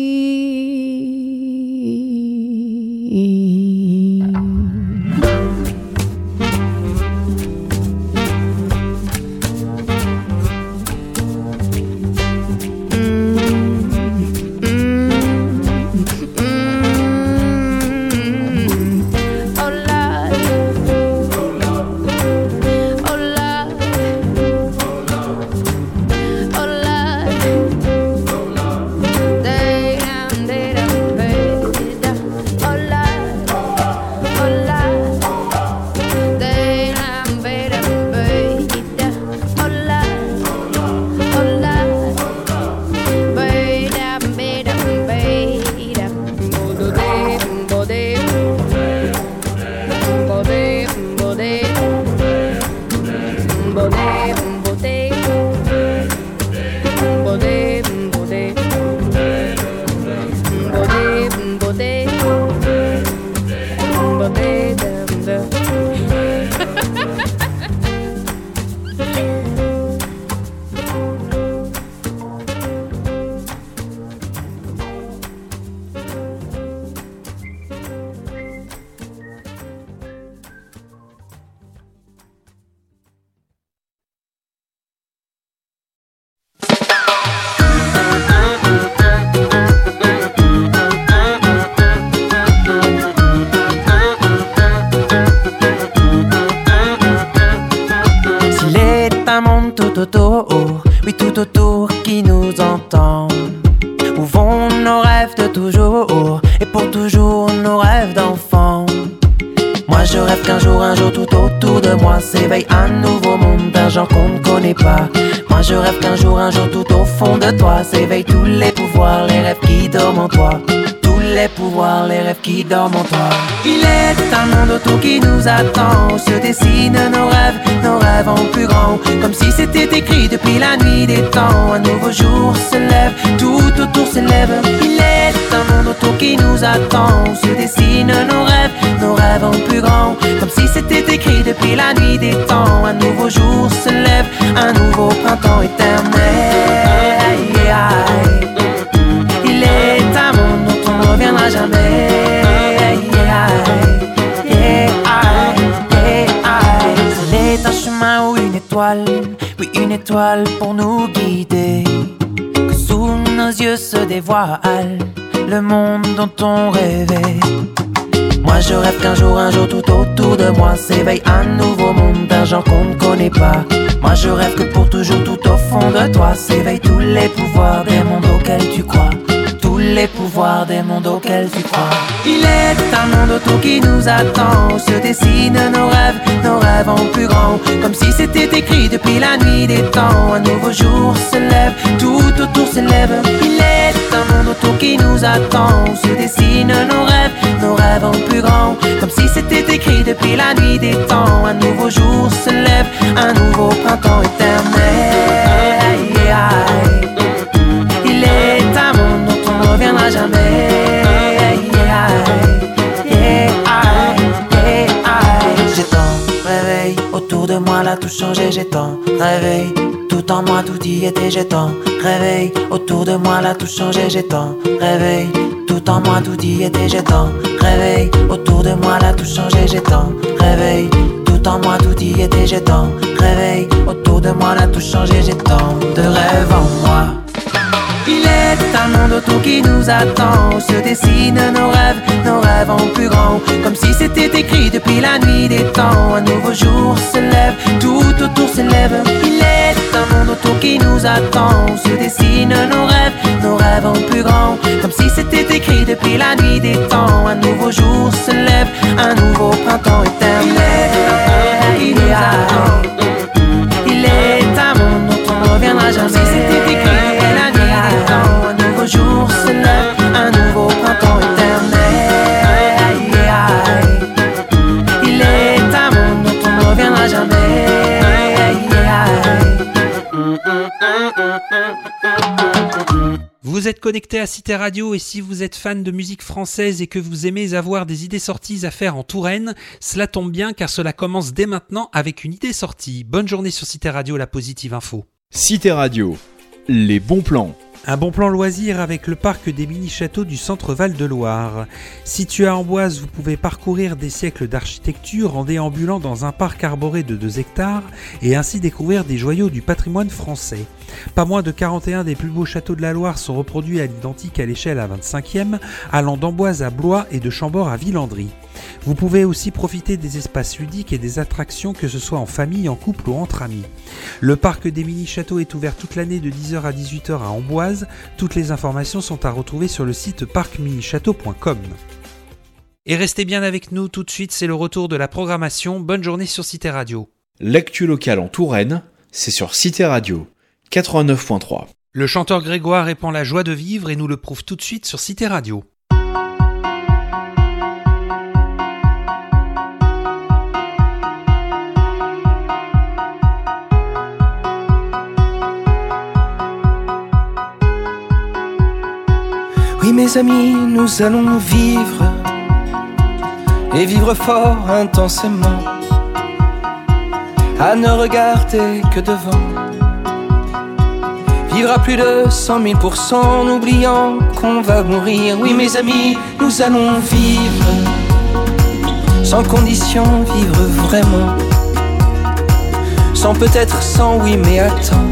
Oui, tout autour qui nous entend. Où vont nos rêves de toujours, et pour toujours nos rêves d'enfant. Moi je rêve qu'un jour, un jour tout autour de moi s'éveille un nouveau monde d'un genre qu'on ne connaît pas. Moi je rêve qu'un jour, un jour tout au fond de toi s'éveillent tous les pouvoirs, les rêves qui dorment en toi. Tous les pouvoirs, les rêves qui dorment en toi. Il est un monde autour qui nous attend, où se dessinent nos rêves, nos rêves en plus grand. Comme si c'était écrit depuis la nuit des temps. Un nouveau jour se lève, tout autour s'élève. Il est un monde autour qui nous attend, où se dessinent nos rêves, nos rêves en plus grand. Comme si c'était écrit depuis la nuit des temps. Un nouveau jour se lève, un nouveau printemps éternel. Il est un monde dont on ne reviendra jamais. C'est un chemin ou une étoile, oui une étoile pour nous guider. Que sous nos yeux se dévoile le monde dont on rêvait. Moi je rêve qu'un jour, un jour tout autour de moi s'éveille un nouveau monde d'un genre qu'on ne connaît pas. Moi je rêve que pour toujours tout au fond de toi s'éveillent tous les pouvoirs des mondes auxquels tu crois. Tous les pouvoirs des mondes auxquels tu crois. Il est un monde autour qui nous attend, où se dessinent nos rêves, nos rêves en plus grand. Comme si c'était écrit depuis la nuit des temps. Un nouveau jour se lève, tout autour s'élève. Il est un monde autour qui nous attend, où se dessinent nos rêves, nos rêves en plus grand. Comme si c'était écrit depuis la nuit des temps. Un nouveau jour se lève, un nouveau printemps éternel. Il est un monde dont on ne reviendra jamais. J'ai tant réveillé autour de moi, là tout changé. J'ai tant réveillé tout en moi, tout y était. J'ai tant réveillé autour de moi, là tout changé. J'ai tant réveillé tout en moi, tout y était. J'ai tant réveillé autour de moi, là tout changé. J'ai tant réveillé tout en moi, tout y était. J'ai tant réveillé autour de moi, là tout changé. J'ai tant de rêves en moi. Il est un monde autour qui nous attend, se dessinent nos rêves, nos rêves en plus grand, comme si c'était écrit depuis la nuit des temps. Un nouveau jour se lève, tout autour s'élève. Il est un monde autour qui nous attend, se dessinent nos rêves, nos rêves en plus grand, comme si c'était écrit depuis la nuit des temps. Un nouveau jour se lève, un nouveau printemps éternel. Il est un, il est un monde dont on ne reviendra jamais. Comme si c'était écrit depuis la nuit des temps. Un nouveau jour se lève, un nouveau printemps éternel. Il est un monde dont on ne reviendra jamais. Vous êtes connecté à Cité Radio et si vous êtes fan de musique française et que vous aimez avoir des idées sorties à faire en Touraine, cela tombe bien car cela commence dès maintenant avec une idée sortie. Bonne journée sur Cité Radio, la positive info. Cité Radio, les bons plans. Un bon plan loisir avec le parc des mini-châteaux du centre Val-de-Loire. Situé à Amboise, vous pouvez parcourir des siècles d'architecture en déambulant dans un parc arboré de deux hectares et ainsi découvrir des joyaux du patrimoine français. Pas moins de quarante et un des plus beaux châteaux de la Loire sont reproduits à l'identique à l'échelle à vingt-cinquième, allant d'Amboise à Blois et de Chambord à Villandry. Vous pouvez aussi profiter des espaces ludiques et des attractions que ce soit en famille, en couple ou entre amis. Le parc des mini-châteaux est ouvert toute l'année de dix heures à dix-huit heures à Amboise. Toutes les informations sont à retrouver sur le site parc mini château point com. Et restez bien avec nous, tout de suite c'est le retour de la programmation. Bonne journée sur Cité Radio. L'actu locale en Touraine, c'est sur Cité Radio, quatre-vingt-neuf point trois. Le chanteur Grégoire répand la joie de vivre et nous le prouve tout de suite sur Cité Radio. Oui mes amis, nous allons vivre, et vivre fort intensément, à ne regarder que devant, vivre à plus de cent mille pour cent en oubliant qu'on va mourir. Oui mes amis, nous allons vivre, sans condition, vivre vraiment, sans peut-être, sans oui mais attends,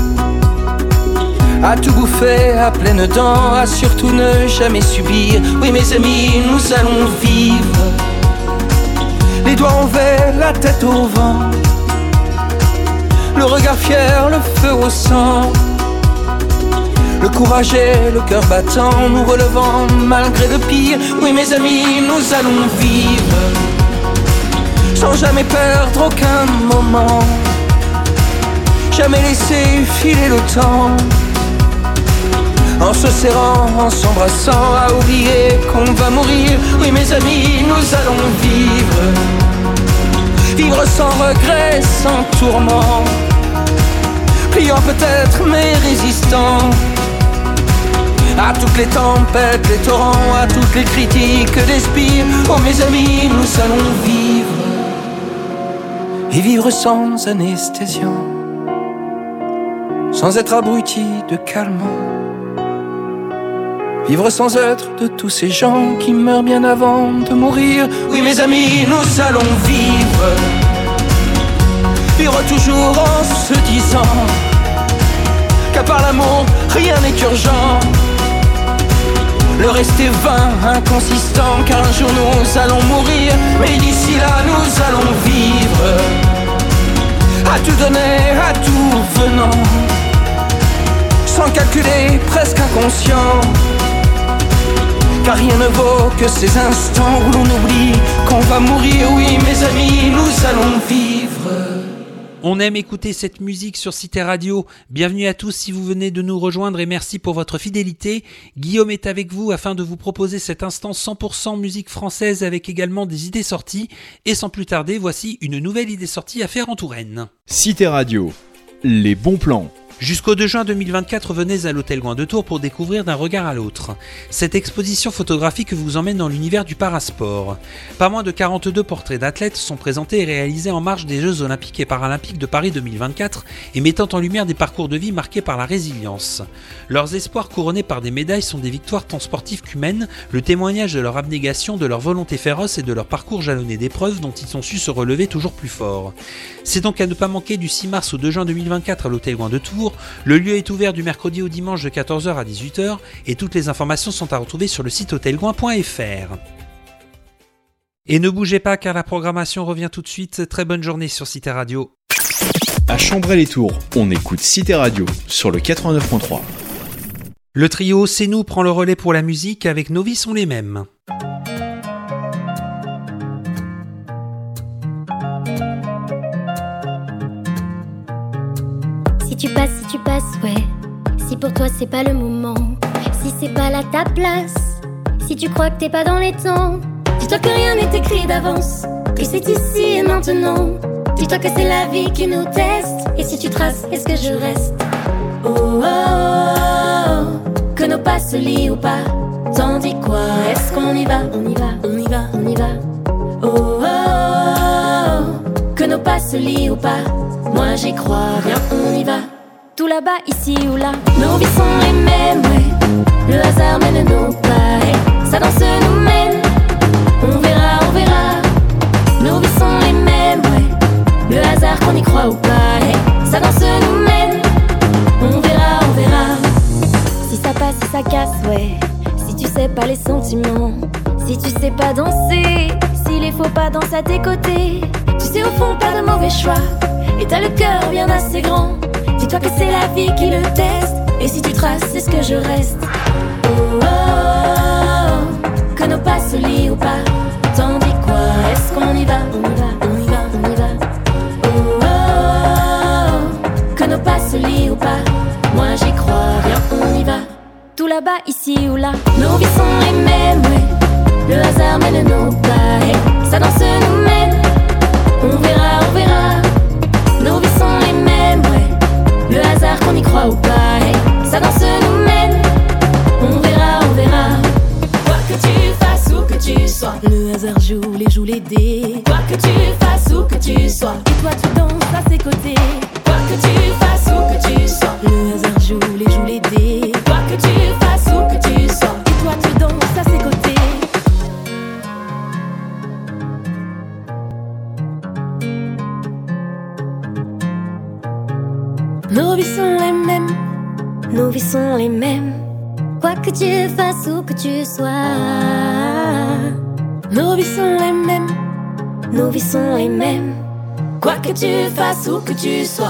à tout bouffer à pleines dents, à surtout ne jamais subir. Oui mes amis, nous allons vivre, les doigts envers, la tête au vent, le regard fier, le feu au sang, le courage et le cœur battant, nous relevant malgré le pire. Oui mes amis, nous allons vivre, sans jamais perdre aucun moment, jamais laisser filer le temps, en se serrant, en s'embrassant, à oublier qu'on va mourir. Oui mes amis, nous allons vivre, vivre sans regret, sans tourment, pliant peut-être mais résistant à toutes les tempêtes, les torrents, à toutes les critiques des spires. Oh mes amis, nous allons vivre, et vivre sans anesthésiant, sans être abruti de calmant, vivre sans être de tous ces gens qui meurent bien avant de mourir. Oui mes amis, nous allons vivre, vivre toujours en se disant qu'à part l'amour, rien n'est urgent, le reste est vain, inconsistant, car un jour nous allons mourir. Mais d'ici là nous allons vivre, à tout donner, à tout venant, sans calculer, presque inconscient, car rien ne vaut que ces instants où l'on oublie qu'on va mourir. Oui mes amis, nous allons vivre. On aime écouter cette musique sur Cité Radio. Bienvenue à tous si vous venez de nous rejoindre et merci pour votre fidélité. Guillaume est avec vous afin de vous proposer cet instant cent pour cent musique française avec également des idées sorties. Et sans plus tarder, voici une nouvelle idée sortie à faire en Touraine. Cité Radio, les bons plans. Jusqu'au deux juin deux mille vingt-quatre, venez à l'hôtel Gouin de Tours pour découvrir d'un regard à l'autre. Cette exposition photographique vous emmène dans l'univers du parasport. Pas moins de quarante-deux portraits d'athlètes sont présentés et réalisés en marge des Jeux Olympiques et Paralympiques de Paris deux mille vingt-quatre et mettant en lumière des parcours de vie marqués par la résilience. Leurs espoirs couronnés par des médailles sont des victoires tant sportives qu'humaines, le témoignage de leur abnégation, de leur volonté féroce et de leur parcours jalonné d'épreuves dont ils ont su se relever toujours plus fort. C'est donc à ne pas manquer du six mars au deux juin deux mille vingt-quatre à l'hôtel Gouin de Tours, Tours. Le lieu est ouvert du mercredi au dimanche de quatorze heures à dix-huit heures et toutes les informations sont à retrouver sur le site hôtelgoin point f r. Et ne bougez pas car la programmation revient tout de suite. Très bonne journée sur Cité Radio. À Chambray-les-Tours, on écoute Cité Radio sur le quatre-vingt-neuf point trois. Le trio C'est nous prend le relais pour la musique avec Nos vies sont les mêmes. Si tu passes, si tu passes, ouais. Si pour toi c'est pas le moment, si c'est pas là ta place, si tu crois que t'es pas dans les temps, dis-toi que rien n'est écrit d'avance, que c'est ici et maintenant. Dis-toi que c'est la vie qui nous teste. Et si tu traces, est-ce que je reste? Oh, oh, oh. Que nos pas se lient ou pas. T'en dis quoi? Est-ce qu'on y va? On y va, on y va, on y va. Oh, oh, oh. Que nos pas se lient ou pas. Moi j'y crois, viens on y va. Tout là-bas, ici ou là, nos vies sont les mêmes, ouais. Le hasard mène nos pas, hey. Ça danse nous mène. On verra, on verra. Nos vies sont les mêmes, ouais. Le hasard qu'on y croit ou pas, hey. Ça danse nous mène. On verra, on verra. Si ça passe, si ça casse, ouais. Si tu sais pas les sentiments, si tu sais pas danser, si les faux pas dansent à tes côtés, tu sais au fond pas de mauvais choix. Et t'as le cœur bien assez grand. Dis-toi que c'est la vie qui le teste. Et si tu traces, est-ce que je reste? Oh, oh, oh. Que nos pas se lient ou pas. T'en dis quoi? Est-ce qu'on y va? On y va, on y va, on y va. Oh, oh, oh. Que nos pas se lient ou pas. Moi j'y crois, viens on y va. Tout là-bas, ici ou là, nos vies sont les mêmes, ouais. Le hasard mène nos pas, hey. Ça danse nous mène. On verra, on verra. Nos vies sont les mêmes, ouais. Le hasard qu'on y croit ou pas, hey. Ça danse nous mène. On verra, on verra. Quoi que tu fasses ou que tu sois, le hasard joue les joue les dés. Quoi que tu fasses ou que tu sois, et toi tu danses à ses côtés. Quoi que tu fasses ou que tu sois, le hasard joue les joue les dés. Quoi que tu fasses ou que tu sois, et toi tu danses à ses côtés. Nos vies sont les mêmes, nos vies sont les mêmes. Quoi que tu fasses ou que tu sois, nos vies sont les mêmes, nos vies sont les mêmes. Quoi que tu fasses ou que tu sois,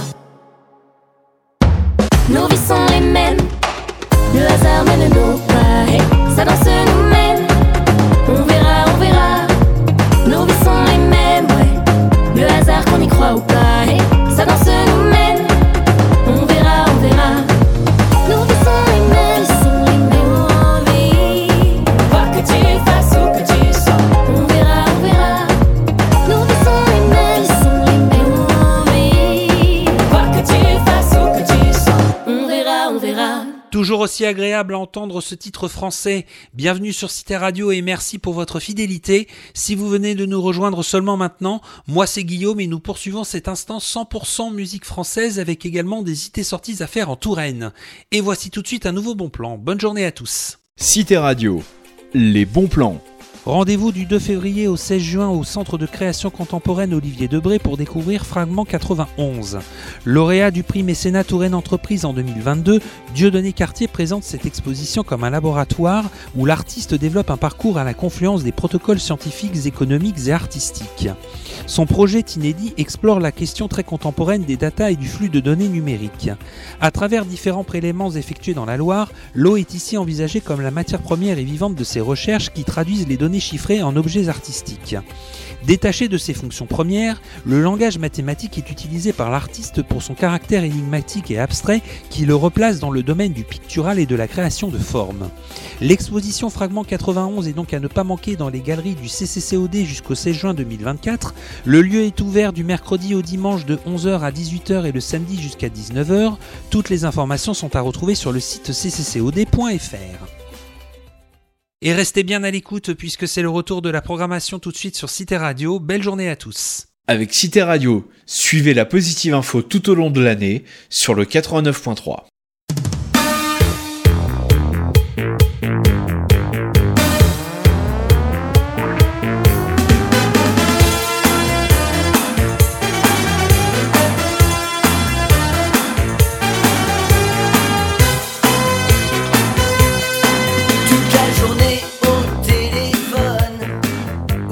nos vies sont les mêmes. Le hasard mène nos pas, hey. Ça danse nous mène. On verra, on verra. Nos vies sont les mêmes, ouais. Le hasard qu'on y croit ou pas, hey. Ça danse nous mène. On verra, on verra. Nos vies sont les mêmes, sont les mêmes, oh oui. Quoi que tu fasses ou que tu sois, on verra, on verra. Nos vies sont les mêmes, sont les mêmes, oh oui. Quoi que tu fasses ou que tu sois, on verra, on verra. Toujours aussi agréable à entendre ce titre français. Bienvenue sur Cité Radio et merci pour votre fidélité. Si vous venez de nous rejoindre seulement maintenant, moi c'est Guillaume et nous poursuivons cet instant cent pour cent musique française avec également des idées sorties à faire en Touraine. Et voici tout de suite un nouveau bon plan. Bonne journée à tous. Cité Radio, les bons plans. Rendez-vous du deux février au seize juin au Centre de création contemporaine Olivier Debré pour découvrir Fragment quatre-vingt-onze. Lauréat du prix Mécénat Touraine Entreprise en deux mille vingt-deux, Dieudonné Cartier présente cette exposition comme un laboratoire où l'artiste développe un parcours à la confluence des protocoles scientifiques, économiques et artistiques. Son projet inédit explore la question très contemporaine des data et du flux de données numériques. À travers différents prélèvements effectués dans la Loire, l'eau est ici envisagée comme la matière première et vivante de ses recherches qui traduisent les données chiffrées en objets artistiques. Détaché de ses fonctions premières, le langage mathématique est utilisé par l'artiste pour son caractère énigmatique et abstrait qui le replace dans le domaine du pictural et de la création de formes. L'exposition Fragment quatre-vingt-onze est donc à ne pas manquer dans les galeries du C C C O D jusqu'au seize juin deux mille vingt-quatre. Le lieu est ouvert du mercredi au dimanche de onze heures à dix-huit heures et le samedi jusqu'à dix-neuf heures. Toutes les informations sont à retrouver sur le site c c c o d point f r. Et restez bien à l'écoute puisque c'est le retour de la programmation tout de suite sur Cité Radio. Belle journée à tous. Avec Cité Radio, suivez la positive info tout au long de l'année sur le quatre-vingt-neuf point trois.